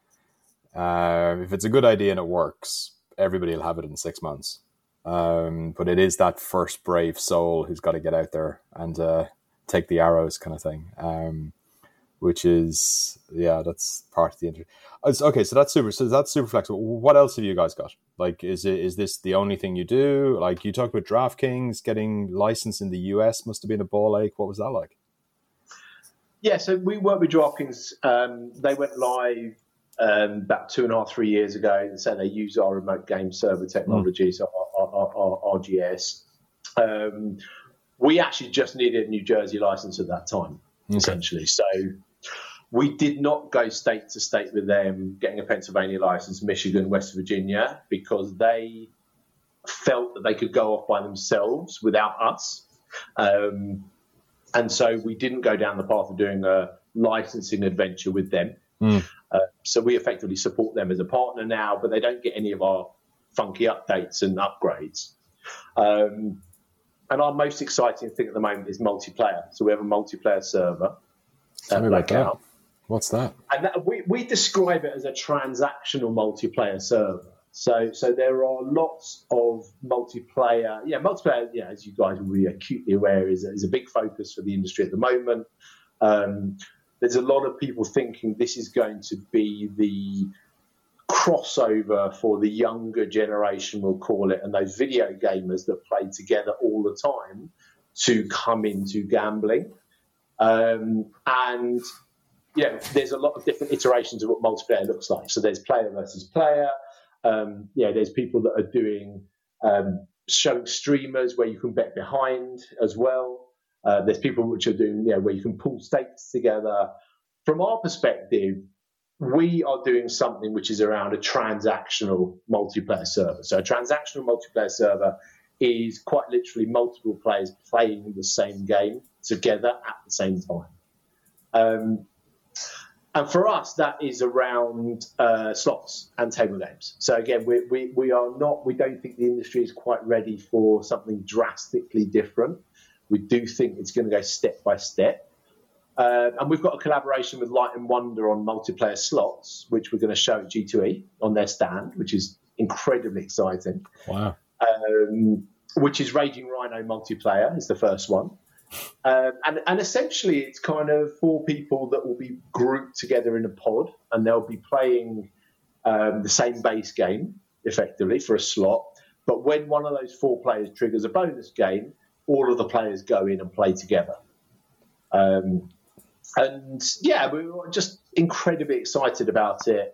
Uh, if it's a good idea and it works, everybody will have it in six months. Um, but it is that first brave soul who's got to get out there and uh, take the arrows, kind of thing. Um, Which is, yeah, that's part of the industry. Okay, so that's super. So that's super flexible. What else have you guys got? Like, is it is this the only thing you do? Like, you talked about DraftKings getting licensed in the U S. Must have been a ball ache. What was that like? Yeah, so we worked with DraftKings. Um, they went live um, about two and a half, three years ago. So they use our remote game server technology, mm. so our, our, our R G S. Um, we actually just needed a New Jersey license at that time, okay. essentially. So we did not go state to state with them, getting a Pennsylvania license, Michigan, West Virginia, because they felt that they could go off by themselves without us. Um, and so we didn't go down the path of doing a licensing adventure with them. Mm. Uh, so we effectively support them as a partner now, but they don't get any of our funky updates and upgrades. Um, and our most exciting thing at the moment is multiplayer. So we have a multiplayer server. Tell me about that. What's that? And that, we, we describe it as a transactional multiplayer server. So so there are lots of multiplayer. Yeah, multiplayer, yeah, as you guys will be acutely aware, is, is a big focus for the industry at the moment. Um, there's a lot of people thinking this is going to be the crossover for the younger generation, we'll call it, and those video gamers that play together all the time to come into gambling. Um, and, you know, there's a lot of different iterations of what multiplayer looks like. So there's player versus player. Um, yeah, there's people that are doing um, showing streamers where you can bet behind as well. Uh, there's people which are doing, you know, where you can pull stakes together. From our perspective, we are doing something which is around a transactional multiplayer server. So a transactional multiplayer server is quite literally multiple players playing the same game together at the same time. Um, and for us, that is around uh, slots and table games. So again, we, we, we are not, we don't think the industry is quite ready for something drastically different. We do think it's going to go step by step. Uh, and we've got a collaboration with Light and Wonder on multiplayer slots, which we're going to show at G two E on their stand, which is incredibly exciting. Wow. Um, which is Raging Rhino multiplayer is the first one. Um, and, and essentially it's kind of four people that will be grouped together in a pod, and they'll be playing um, the same base game, effectively, for a slot. But when one of those four players triggers a bonus game, all of the players go in and play together. Um, and yeah, we were just incredibly excited about it.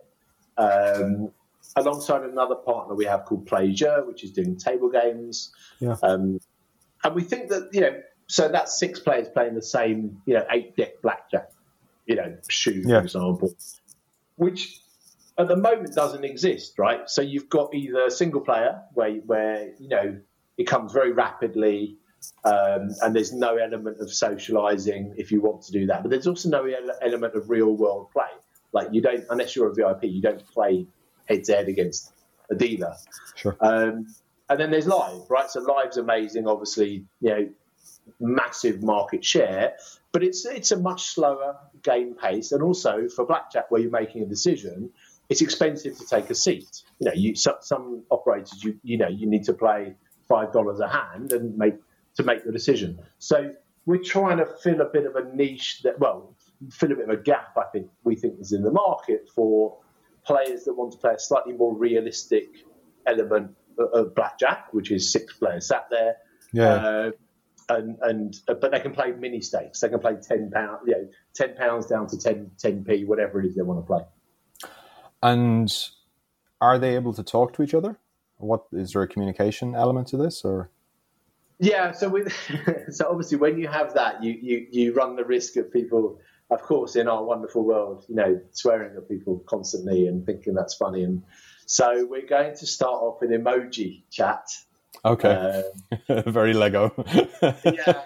Um, alongside another partner we have called Playjeur, which is doing table games. Yeah. Um, and we think that, you know, so that's six players playing the same, you know, eight deck blackjack, you know, shoe, yeah. for example, which at the moment doesn't exist, right? So you've got either single player where, where you know, it comes very rapidly, Um, and there's no element of socializing if you want to do that. But there's also no ele- element of real world play. Like you don't, unless you're a V I P, you don't play head to head against a dealer. Sure. Um, and then there's live, right? So live's amazing, obviously, you know, massive market share, but it's it's a much slower game pace. And also for blackjack, where you're making a decision, it's expensive to take a seat. You know, you some, some operators, you you know, you need to play five dollars a hand and make to make the decision. So we're trying to fill a bit of a niche that, well, fill a bit of a gap, I think, we think is in the market for players that want to play a slightly more realistic element of, of blackjack, which is six players sat there. Yeah. Uh, and, and, uh, but they can play mini stakes. They can play ten pounds, you know, ten pounds down to ten, ten p, whatever it is they want to play. And are they able to talk to each other? What is there a communication element to this, or? Yeah, so with so obviously when you have that, you, you, you run the risk of people, of course, in our wonderful world, you know, swearing at people constantly and thinking that's funny. And so we're going to start off with emoji chat. Okay, um, very Lego. Yeah,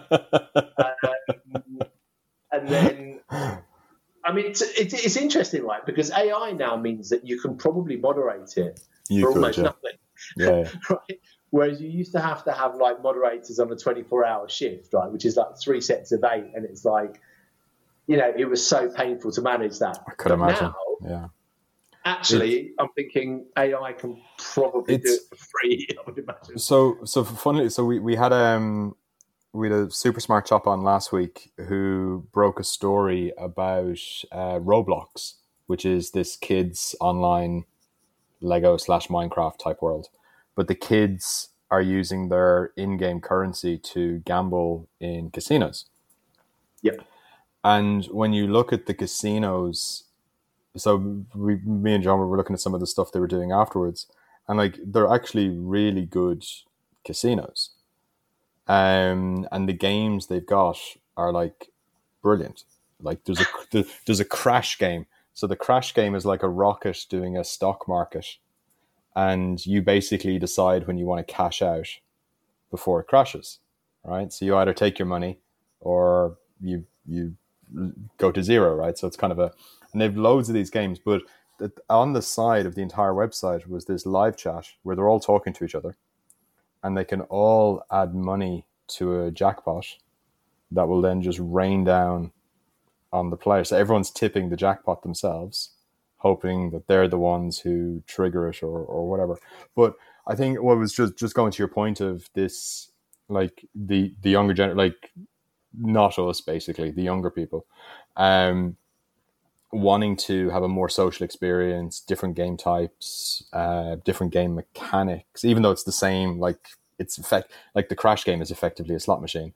um, and then I mean it's, it's it's interesting, right? Because A I now means that you can probably moderate it you for could, almost yeah. nothing. Yeah. Right. Whereas you used to have to have like moderators on a twenty-four hour shift, right? Which is like three sets of eight. And it's like, you know, it was so painful to manage that. I could but imagine. Now, yeah. Actually, it, I'm thinking A I can probably do it for free, I would imagine. So, so funnily, so we, we had um we had a super smart chop on last week who broke a story about uh, Roblox, which is this kids online Lego slash Minecraft type world. But the kids are using their in-game currency to gamble in casinos. Yep. And when you look at the casinos, so we, me and John were looking at some of the stuff they were doing afterwards, and like they're actually really good casinos. Um, and the games they've got are like brilliant. Like there's a there's a crash game. So the crash game is like a rocket doing a stock market. And you basically decide when you want to cash out before it crashes, right? So you either take your money or you you go to zero, right? So it's kind of a, and they've loads of these games, but the, on the side of the entire website was this live chat where they're all talking to each other, and they can all add money to a jackpot that will then just rain down on the player. So everyone's tipping the jackpot themselves, hoping that they're the ones who trigger it or, or whatever. But I think what was just, just going to your point of this, like the, the younger gen, like not us, basically, the younger people, um, wanting to have a more social experience, different game types, uh, different game mechanics, even though it's the same, like it's effect, like the Crash game is effectively a slot machine.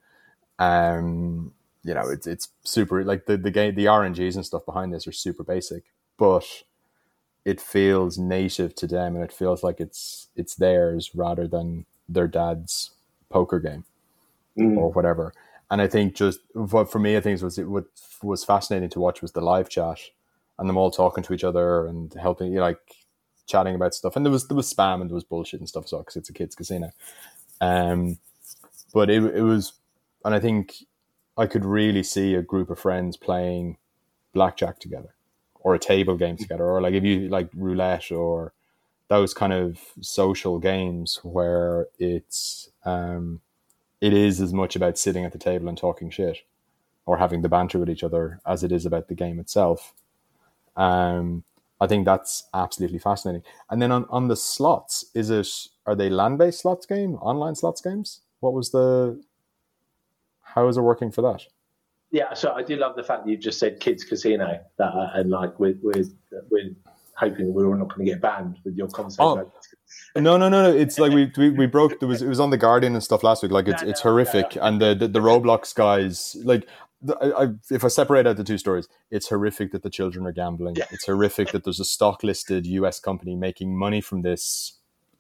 Um, you know, it's it's super, like the, the game, the R N Gs and stuff behind this are super basic, but it feels native to them, and it feels like it's it's theirs rather than their dad's poker game mm. or whatever. And I think just what for me, I think was it what was fascinating to watch was the live chat and them all talking to each other and helping, you know, like chatting about stuff. And there was there was spam and there was bullshit and stuff as well, because it's a kids' casino. Um, but it it was, and I think I could really see a group of friends playing blackjack together, or a table game together, or like if you like roulette or those kind of social games where it's um, it is as much about sitting at the table and talking shit or having the banter with each other as it is about the game itself. Um, I think that's absolutely fascinating. And then on, on the slots, is it are they land-based slots game, online slots games? What was the how is it working for that? Yeah, so I do love the fact that you just said kids casino, that uh, and like we're we're, we're hoping we're not going to get banned with your concept. Oh. No, no, no, no. It's like we, we we broke. There was it was on the Guardian and stuff last week. Like it's no, it's no, horrific, no. and the, the the Roblox guys, like the, I, I, if I separate out the two stories, it's horrific that the children are gambling. Yeah. It's horrific that there's a stock listed U S company making money from this,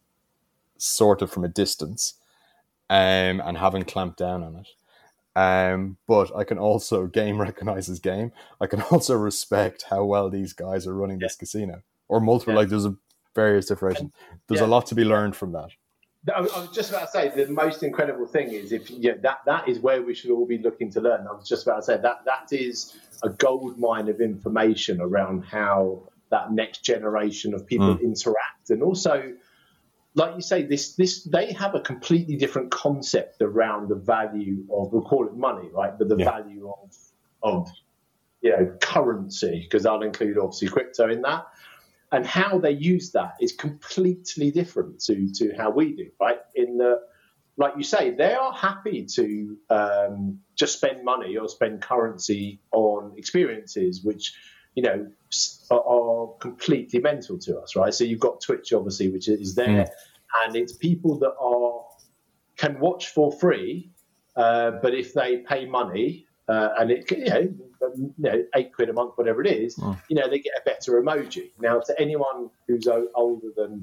sort of from a distance, um, and haven't clamped down on it. Um, but I can also game recognizes game. I can also respect how well these guys are running yeah. this casino or multiple. Yeah. Like there's a various iterations. There's yeah. a lot to be learned from that. I was just about to say the most incredible thing is if yeah, that that is where we should all be looking to learn. I was just about to say that that is a gold mine of information around how that next generation of people mm. interact, and also, like you say, this this they have a completely different concept around the value of, we'll call it money, right? But the yeah. value of of you know currency, because I'll include obviously crypto in that. And how they use that is completely different to, to how we do, right? In the, like you say, they are happy to um, just spend money or spend currency on experiences which, you know, are, are completely mental to us, right? So you've got Twitch, obviously, which is there, mm. and it's people that are can watch for free, uh, but if they pay money, uh, and it, you know, you know, eight quid a month, whatever it is, mm. you know, they get a better emoji. Now, to anyone who's older than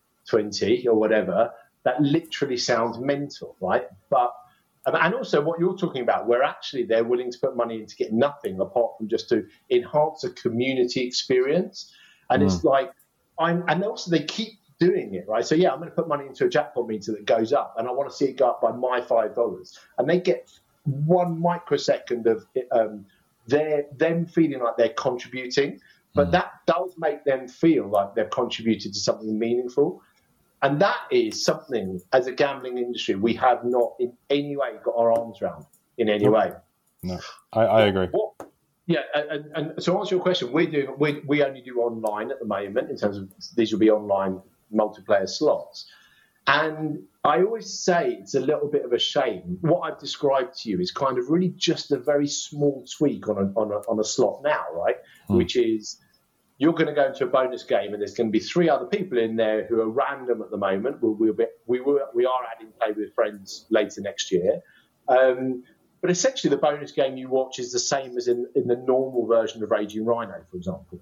twenty or whatever, that literally sounds mental, right? But, and also what you're talking about, where actually they're willing to put money in to get nothing apart from just to enhance a community experience. And mm. it's like, I'm, and also they keep doing it, right? So yeah, I'm going to put money into a jackpot meter that goes up, and I want to see it go up by my five dollars. And they get one microsecond of um, They're them feeling like they're contributing, but mm. that does make them feel like they've contributed to something meaningful. And that is something, as a gambling industry, we have not in any way got our arms around in any way. No, I, I agree. What, yeah, and, and so to answer your question, we do we, we only do online at the moment in terms of these will be online multiplayer slots. And I always say it's a little bit of a shame. What I've described to you is kind of really just a very small tweak on a, on a, on a slot now, right? Mm. Which is you're going to go into a bonus game and there's going to be three other people in there who are random at the moment. We'll, we'll be, we, will, we are adding Play with Friends later next year. Um, but essentially the bonus game you watch is the same as in, in the normal version of Raging Rhino, for example.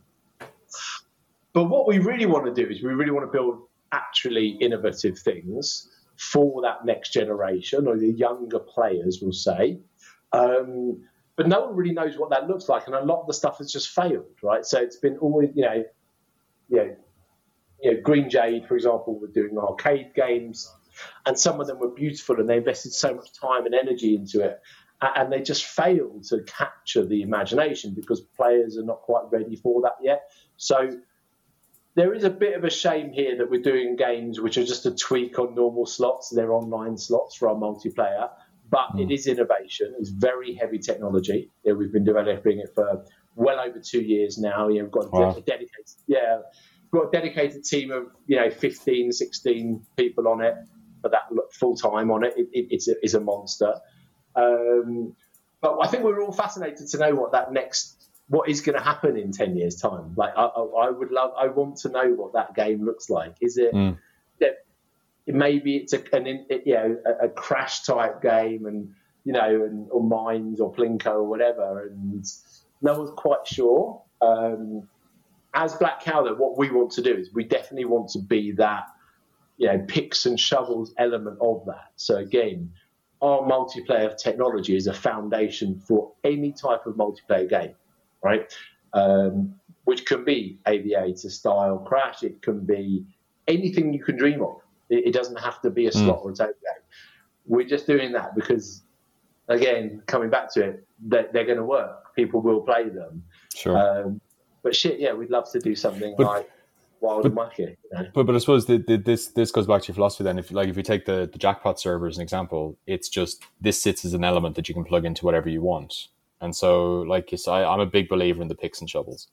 But what we really want to do is we really want to build actually innovative things for that next generation, or the younger players will say. Um, but no one really knows what that looks like, and a lot of the stuff has just failed, right? So it's been always, you know, you know, you know Green Jade, for example, were doing arcade games, and some of them were beautiful, and they invested so much time and energy into it. and they just fail to capture the imagination because players are not quite ready for that yet. So there is a bit of a shame here that we're doing games which are just a tweak on normal slots. They're online slots for our multiplayer, but mm. it is innovation. It's very heavy technology. Yeah, we've been developing it for well over two years now. Yeah, we've got wow. a dedicated, yeah, we've got a dedicated team of, you know, fifteen, sixteen people on it, but that full time on it. it, it it's, a, it's a monster. Um, but I think we're all fascinated to know what that next, what is going to happen in ten years time. Like I, I, I would love, I want to know what that game looks like. Is it, mm. that maybe it's a, an, it, you know, a, a Crash type game and, you know, and, or Mines or Plinko or whatever. And no one's quite sure. Um, as Black Cow, though, what we want to do is we definitely want to be that, you know, picks and shovels element of that. So again, our multiplayer technology is a foundation for any type of multiplayer game, right? Um, which can be aviator style Crash. It can be anything you can dream of. It, it doesn't have to be a slot mm. or a table game. We're just doing that because, again, coming back to it, they're, they're going to work. People will play them. Sure. Um, but shit, yeah, we'd love to do something but, like Wild and Wacky. You know? But but I suppose the, the, this this goes back to your philosophy then. If like if you take the, the Jackpot server as an example, it's just this sits as an element that you can plug into whatever you want. And so, like you say, I'm a big believer in the picks and shovels.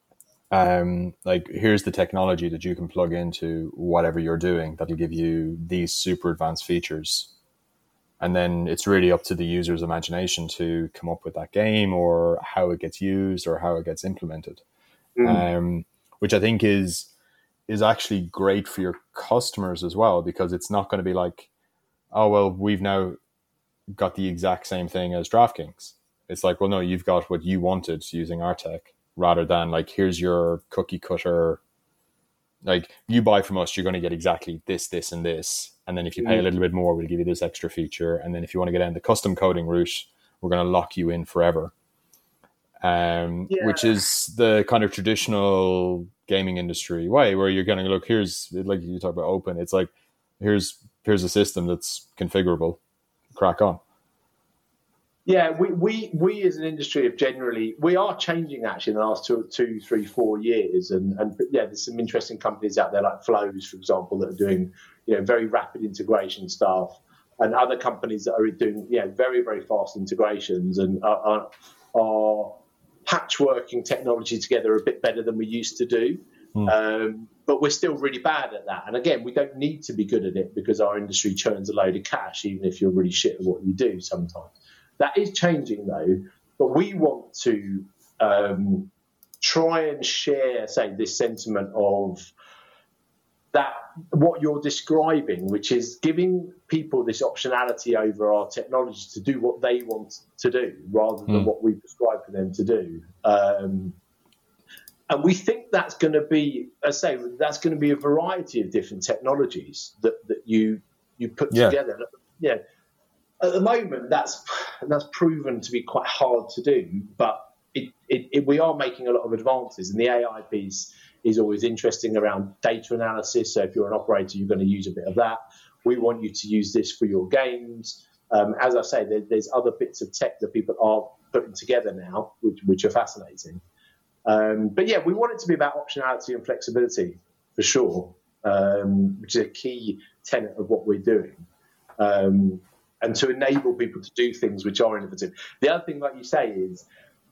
Um, like here's the technology that you can plug into whatever you're doing that'll give you these super advanced features. And then it's really up to the user's imagination to come up with that game or how it gets used or how it gets implemented. Mm. Um, which I think is is actually great for your customers as well, because it's not going to be like, oh, well, we've now got the exact same thing as DraftKings. It's like, well, no, you've got what you wanted using our tech, rather than like, here's your cookie cutter. Like, you buy from us, you're going to get exactly this, this, and this. And then if you pay mm. a little bit more, we'll give you this extra feature. And then if you want to get down the custom coding route, we're going to lock you in forever. Um, yeah. Which is the kind of traditional gaming industry way, where you're going to look, here's, like you talk about open, it's like, here's here's a system that's configurable, crack on. Yeah, we, we, we as an industry have generally, we are changing actually in the last two, two three, four years. And, and yeah, there's some interesting companies out there like Flows, for example, that are doing, you know, very rapid integration stuff, and other companies that are doing, you know, very, very fast integrations and are, are, are patchworking technology together a bit better than we used to do. Mm. Um, but we're still really bad at that. And again, we don't need to be good at it because our industry churns a load of cash, even if you're really shit at what you do sometimes. That is changing though, but we want to um, try and share, say, this sentiment of that, what you're describing, which is giving people this optionality over our technology to do what they want to do rather than mm. what we prescribe for them to do. Um, and we think that's going to be, as I say, that's going to be a variety of different technologies that, that you you put yeah. together. Yeah. At the moment, that's that's proven to be quite hard to do, but it, it, it, we are making a lot of advances, and the A I piece is always interesting around data analysis. So if you're an operator, you're going to use a bit of that. We want you to use this for your games. Um, as I say, there, there's other bits of tech that people are putting together now, which, which are fascinating. Um, but yeah, we want it to be about optionality and flexibility for sure, um, which is a key tenet of what we're doing. Um, and to enable people to do things which are innovative. The other thing, like you say, is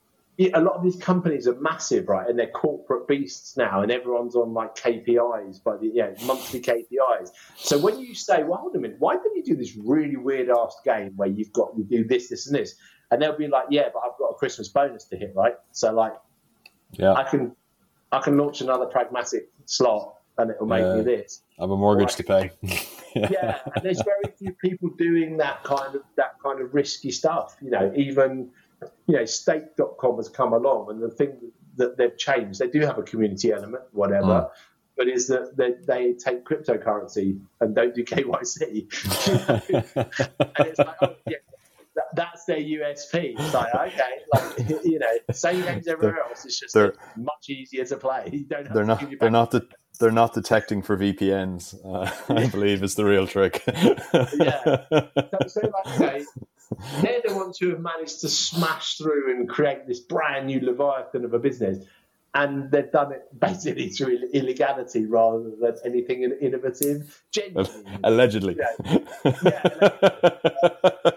a lot of these companies are massive, right? And they're corporate beasts now, and everyone's on like K P Is by the yeah monthly K P Is. So when you say, "Well, hold a minute, why don't you do this really weird ass game where you've got you do this, this, and this?" And they'll be like, "Yeah, but I've got a Christmas bonus to hit, right? So like, yeah, I can I can launch another pragmatic slot, and it will make uh, me this. I have a mortgage right? to pay." Yeah, and there's very few people doing that kind of that kind of risky stuff. You know, even you know, stake dot com has come along, and the thing that they've changed, they do have a community element, whatever, mm. but is that they, they take cryptocurrency and don't do K Y C. You know? And it's like, oh, yeah, that, that's their U S P. It's like, okay, like, you know, same games everywhere else. It's just much easier to play. You don't have they're to not. give you they're not the. They're not detecting for V P Ns, uh, I believe is the real trick. Yeah. So, so like, okay, they're the ones who have managed to smash through and create this brand new leviathan of a business. And they've done it basically through illegality rather than anything innovative. Genuinely. Allegedly. Yeah. Yeah, allegedly.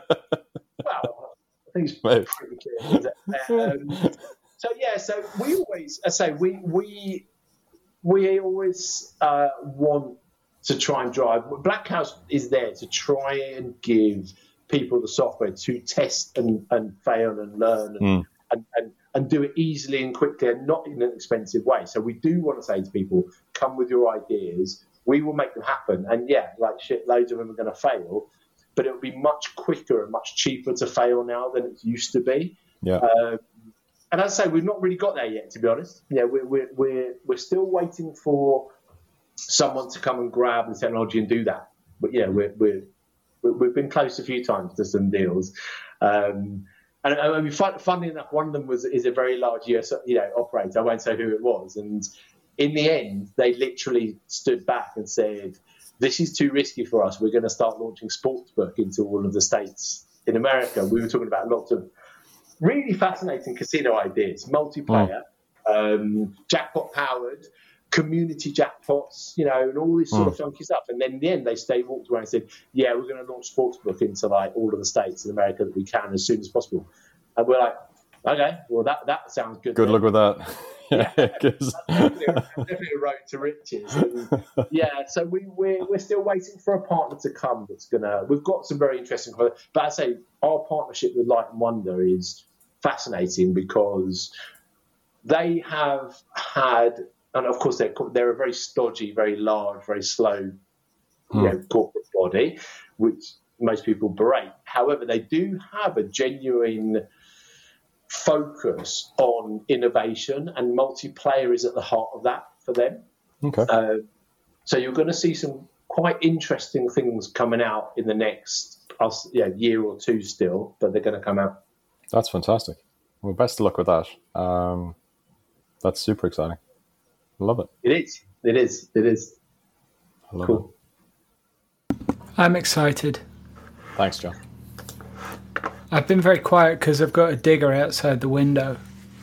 Well, I think it's pretty clear. Um, so yeah, so we always, I say, we we we always uh, want to try and drive. Black House is there to try and give people the software to test and, and fail and learn and, mm. and, and and do it easily and quickly and not in an expensive way. So we do want to say to people, come with your ideas. We will make them happen. And yeah, like shit, loads of them are going to fail, but it'll be much quicker and much cheaper to fail now than it used to be. Yeah. Uh, and as I say, we've not really got there yet, to be honest. Yeah, we're, we're, we're, we're still waiting for someone to come and grab the technology and do that. But yeah, we're, we're, we've been close a few times to some deals. Um, And I mean, fun, funnily enough, one of them was is a very large U S you know, operator. I won't say who it was. And in the end, they literally stood back and said, this is too risky for us. We're going to start launching Sportsbook into all of the states in America. We were talking about lots of really fascinating casino ideas, multiplayer, mm. um, jackpot-powered, community jackpots, you know, and all this sort mm. of funky stuff. And then in the end, they stayed, walked away and said, yeah, we're going to launch Sportsbook into like all of the states in America that we can as soon as possible. And we're like, okay, well, that, that sounds good. Good then. luck with that. Yeah, yeah that's definitely, a, definitely a road to riches. And yeah, so we, we're, we're still waiting for a partner to come that's going to, we've got some very interesting, but I say our partnership with Light and Wonder is fascinating because they have had, and of course, they're, they're a very stodgy, very large, very slow hmm. you know, corporate body, which most people berate. However, they do have a genuine focus on innovation, and multiplayer is at the heart of that for them. Okay. Uh, so you're going to see some quite interesting things coming out in the next you know, year or two still, but they're going to come out. That's fantastic. Well, best of luck with that. Um, that's super exciting. Love it. It is. It is. It is. I love cool. it. I'm excited. Thanks, John. I've been very quiet because I've got a digger outside the window.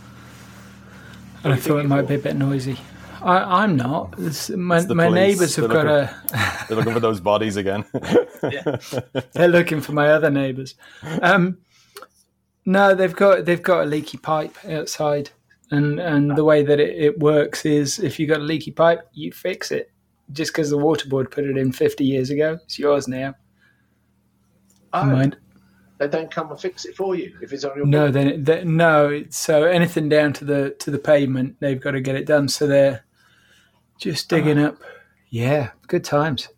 And I thought it might be a bit noisy. I, I'm not. It's, my it's my neighbours have they're got looking, a... They're looking for those bodies again. Yeah. They're looking for my other neighbours. Um, no, they've got they've got a leaky pipe outside. And and the way that it, it works is if you've got a leaky pipe, you fix it. Just because the water board put it in fifty years ago, it's yours now. Oh, mind. They don't come and fix it for you if it's on your no, then they, no. It's, so anything down to the to the pavement, they've got to get it done. So they're just digging oh. up. Yeah, good times.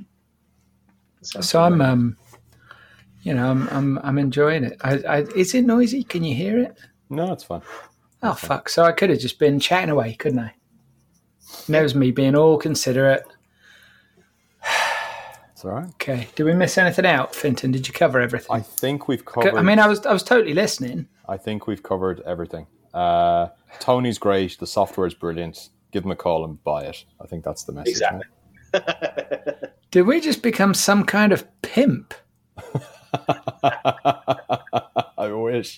So I'm um, you know, I'm I'm I'm enjoying it. I, I, is it noisy? Can you hear it? No, it's fine. Oh, fuck. So I could have just been chatting away, couldn't I? And that was me being all considerate. It's all right. Okay. Did we miss anything out, Finton? Did you cover everything? I think we've covered... I mean, I was I was totally listening. I think we've covered everything. Uh, Tony's great. The software is brilliant. Give him a call and buy it. I think that's the message. Exactly. Did we just become some kind of pimp? I wish.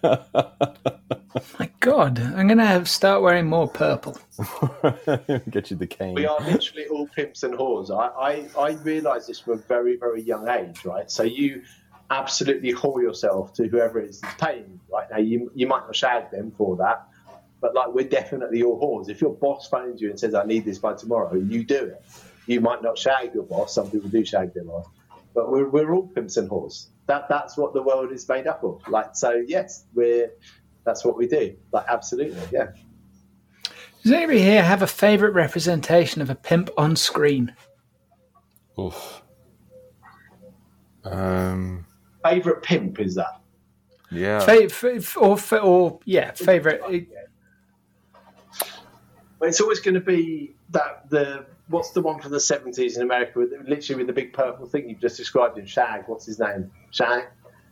My God, I'm going to have start wearing more purple. Get you the cane. We are literally all pimps and whores. I, I, I realised this from a very, very young age, right? So you absolutely whore yourself to whoever it is that's paying you, right? Now, you, you might not shag them for that, but like we're definitely all whores. If your boss phones you and says, I need this by tomorrow, you do it. You might not shag your boss. Some people do shag their boss. But we're, we're all pimps and whores. That, that's what the world is made up of. Like, so, yes, we're... That's what we do. Like, absolutely, yeah. Does anybody here have a favourite representation of a pimp on screen? Oof. Um. Favourite pimp is that? Yeah. Fa- f- or, or yeah, favourite. Well, it's always going to be that the what's the one from the seventies in America, with literally with the big purple thing you've just described him, Shag. What's his name? Shag.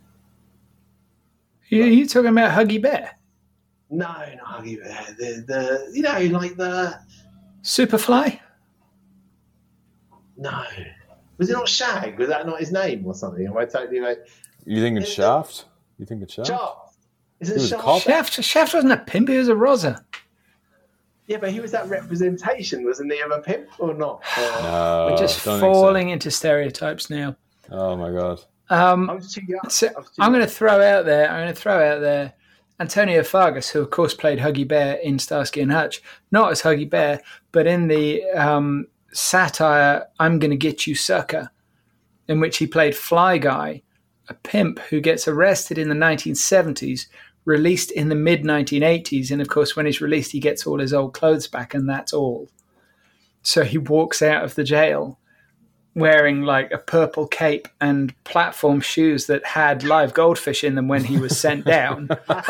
Are you talking about Huggy Bear? No, not Huggy Bear. The, the you know, like the... Superfly? No. Was it not Shag? Was that not his name or something? Am I totally like... You think it's Shaft? You think it's Shaft? Shaft. Is He it was a Shaft? cop. Shaft, Shaft wasn't a pimp, he was a rozzer. Yeah, but he was that representation, wasn't he, of a pimp or not? Uh, No, We're just don't think so. falling into stereotypes now. Oh my god. Um, I was too young. so I was too I'm young. going to throw out there, I'm going to throw out there Antonio Fargas, who of course played Huggy Bear in Starsky and Hutch, not as Huggy Bear, but in the um, satire I'm Gonna Get You Sucker, in which he played Fly Guy, a pimp who gets arrested in the nineteen seventies, released in the mid nineteen eighties, and of course when he's released he gets all his old clothes back and that's all. So he walks out of the jail wearing like a purple cape and platform shoes that had live goldfish in them when he was sent down.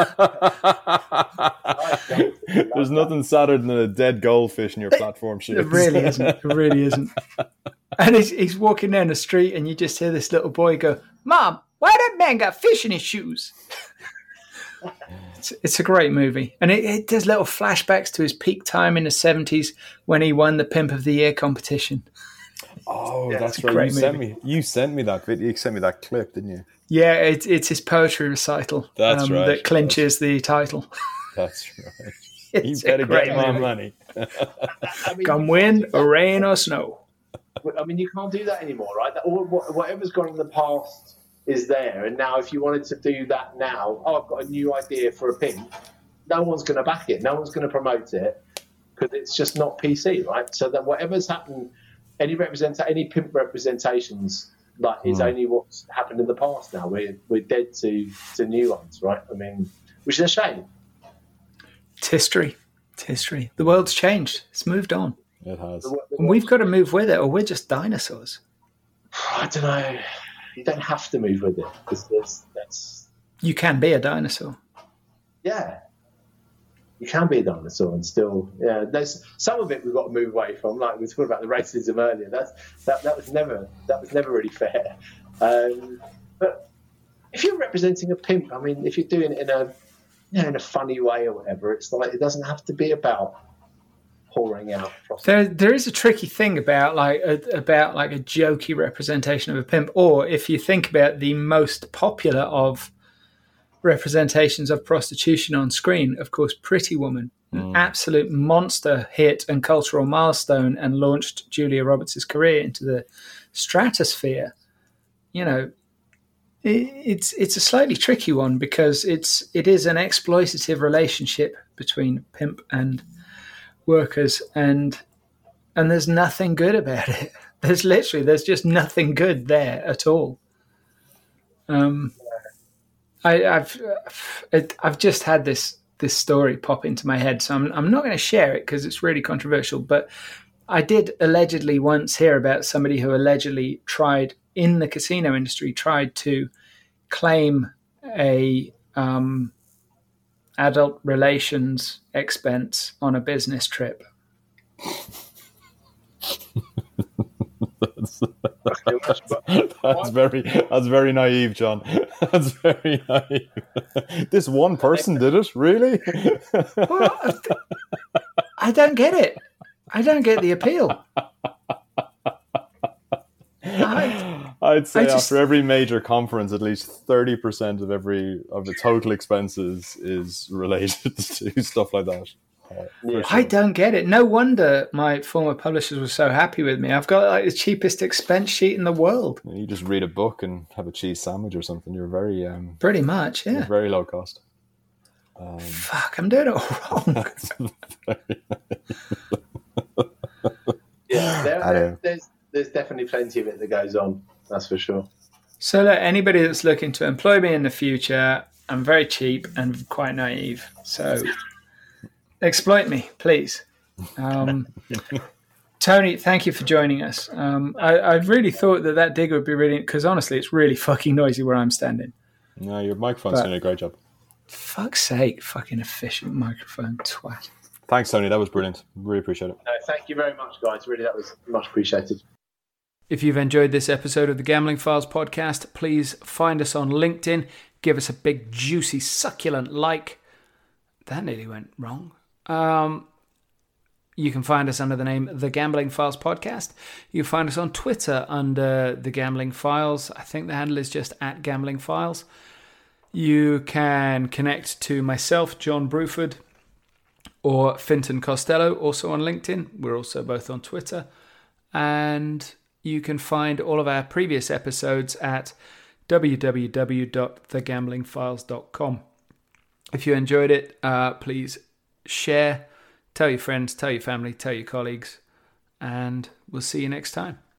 There's nothing sadder than a dead goldfish in your platform shoes. It really isn't. It really isn't. And he's, he's walking down the street and you just hear this little boy go, "Mom, why that man got fish in his shoes?" It's, it's a great movie. And it, it does little flashbacks to his peak time in the seventies when he won the Pimp of the Year competition. Oh, Yeah, that's it's a right. great You sent movie. me. You sent me that video. You sent me that clip, didn't you? Yeah, it's it's his poetry recital That's um, right. that clinches the title. That's right. You It's a better great get my movie. money. I mean, Come you wind, can't do or that. rain, or snow. I mean, you can't do that anymore, right? That, or wha- whatever's gone in the past is there, and now if you wanted to do that now, oh, I've got a new idea for a pimp. No one's going to back it. No one's going to promote it because it's just not P C, right? So then whatever's happened, any represent any pimp representations, like is Mm. only what's happened in the past. Now we're we're dead to to new ones, right? I mean, which is a shame. It's history. It's history. The world's changed. It's moved on. It has. The, the, And we've got to move with it or we're just dinosaurs. I don't know. You don't have to move with it because that's that's You can be a dinosaur. yeah. You can be a dinosaur and still, yeah. There's some of it we've got to move away from. Like we talked about the racism earlier. That's that that was never that was never really fair. Um, but if you're representing a pimp, I mean, if you're doing it in a you know in a funny way or whatever, it's like it doesn't have to be about pouring out. There, there is a tricky thing about like a, about like a jokey representation of a pimp, or if you think about the most popular of representations of prostitution on screen, of course, Pretty Woman, an absolute monster hit and cultural milestone, and launched Julia Roberts' career into the stratosphere. You know, it, it's it's a slightly tricky one because it's it is an exploitative relationship between pimp and workers, and and there's nothing good about it. There's literally there's just nothing good there at all. Um, I, I've it, I've just had this this story pop into my head, so I'm I'm not going to share it because it's really controversial. But I did allegedly once hear about somebody who allegedly tried in the casino industry tried to claim a um, adult relations expense on a business trip. That's, that's very that's very naive, John. That's very naive. This one person did it, really? Well, I don't get it. I don't get the appeal. I, I'd say I just- after every major conference, at least thirty percent of every of the total expenses is related to stuff like that. Uh, for Yeah. sure. I don't get it. No wonder my former publishers were so happy with me. I've got like the cheapest expense sheet in the world. You just read a book and have a cheese sandwich or something. You're very, um, Pretty much, you're yeah. very low cost. Fuck, I'm doing it all wrong. That's very- Yeah, there, I there- know. there's there's definitely plenty of it that goes on. That's for sure. So, look, anybody that's looking to employ me in the future, I'm very cheap and quite naive. So, exploit me, please. Um, Tony, thank you for joining us. Um, I, I really thought that that dig would be really, because honestly, it's really fucking noisy where I'm standing. no, your microphone's But- doing a great job. Fuck's sake, fucking efficient microphone twat. Thanks, Tony. That was brilliant. Really appreciate it. No, thank you very much, guys. Really, that was much appreciated. If you've enjoyed this episode of the Gambling Files podcast, please find us on LinkedIn. Give us a big, juicy, succulent like. That nearly went wrong. Um, You can find us under the name The Gambling Files Podcast. You can find us on Twitter under The Gambling Files. I think the handle is just at Gambling Files. You can connect to myself, John Bruford, or Finton Costello, also on LinkedIn. We're also both on Twitter. And you can find all of our previous episodes at w w w dot the gambling files dot com. If you enjoyed it, uh, please share, tell your friends, tell your family, tell your colleagues, and we'll see you next time.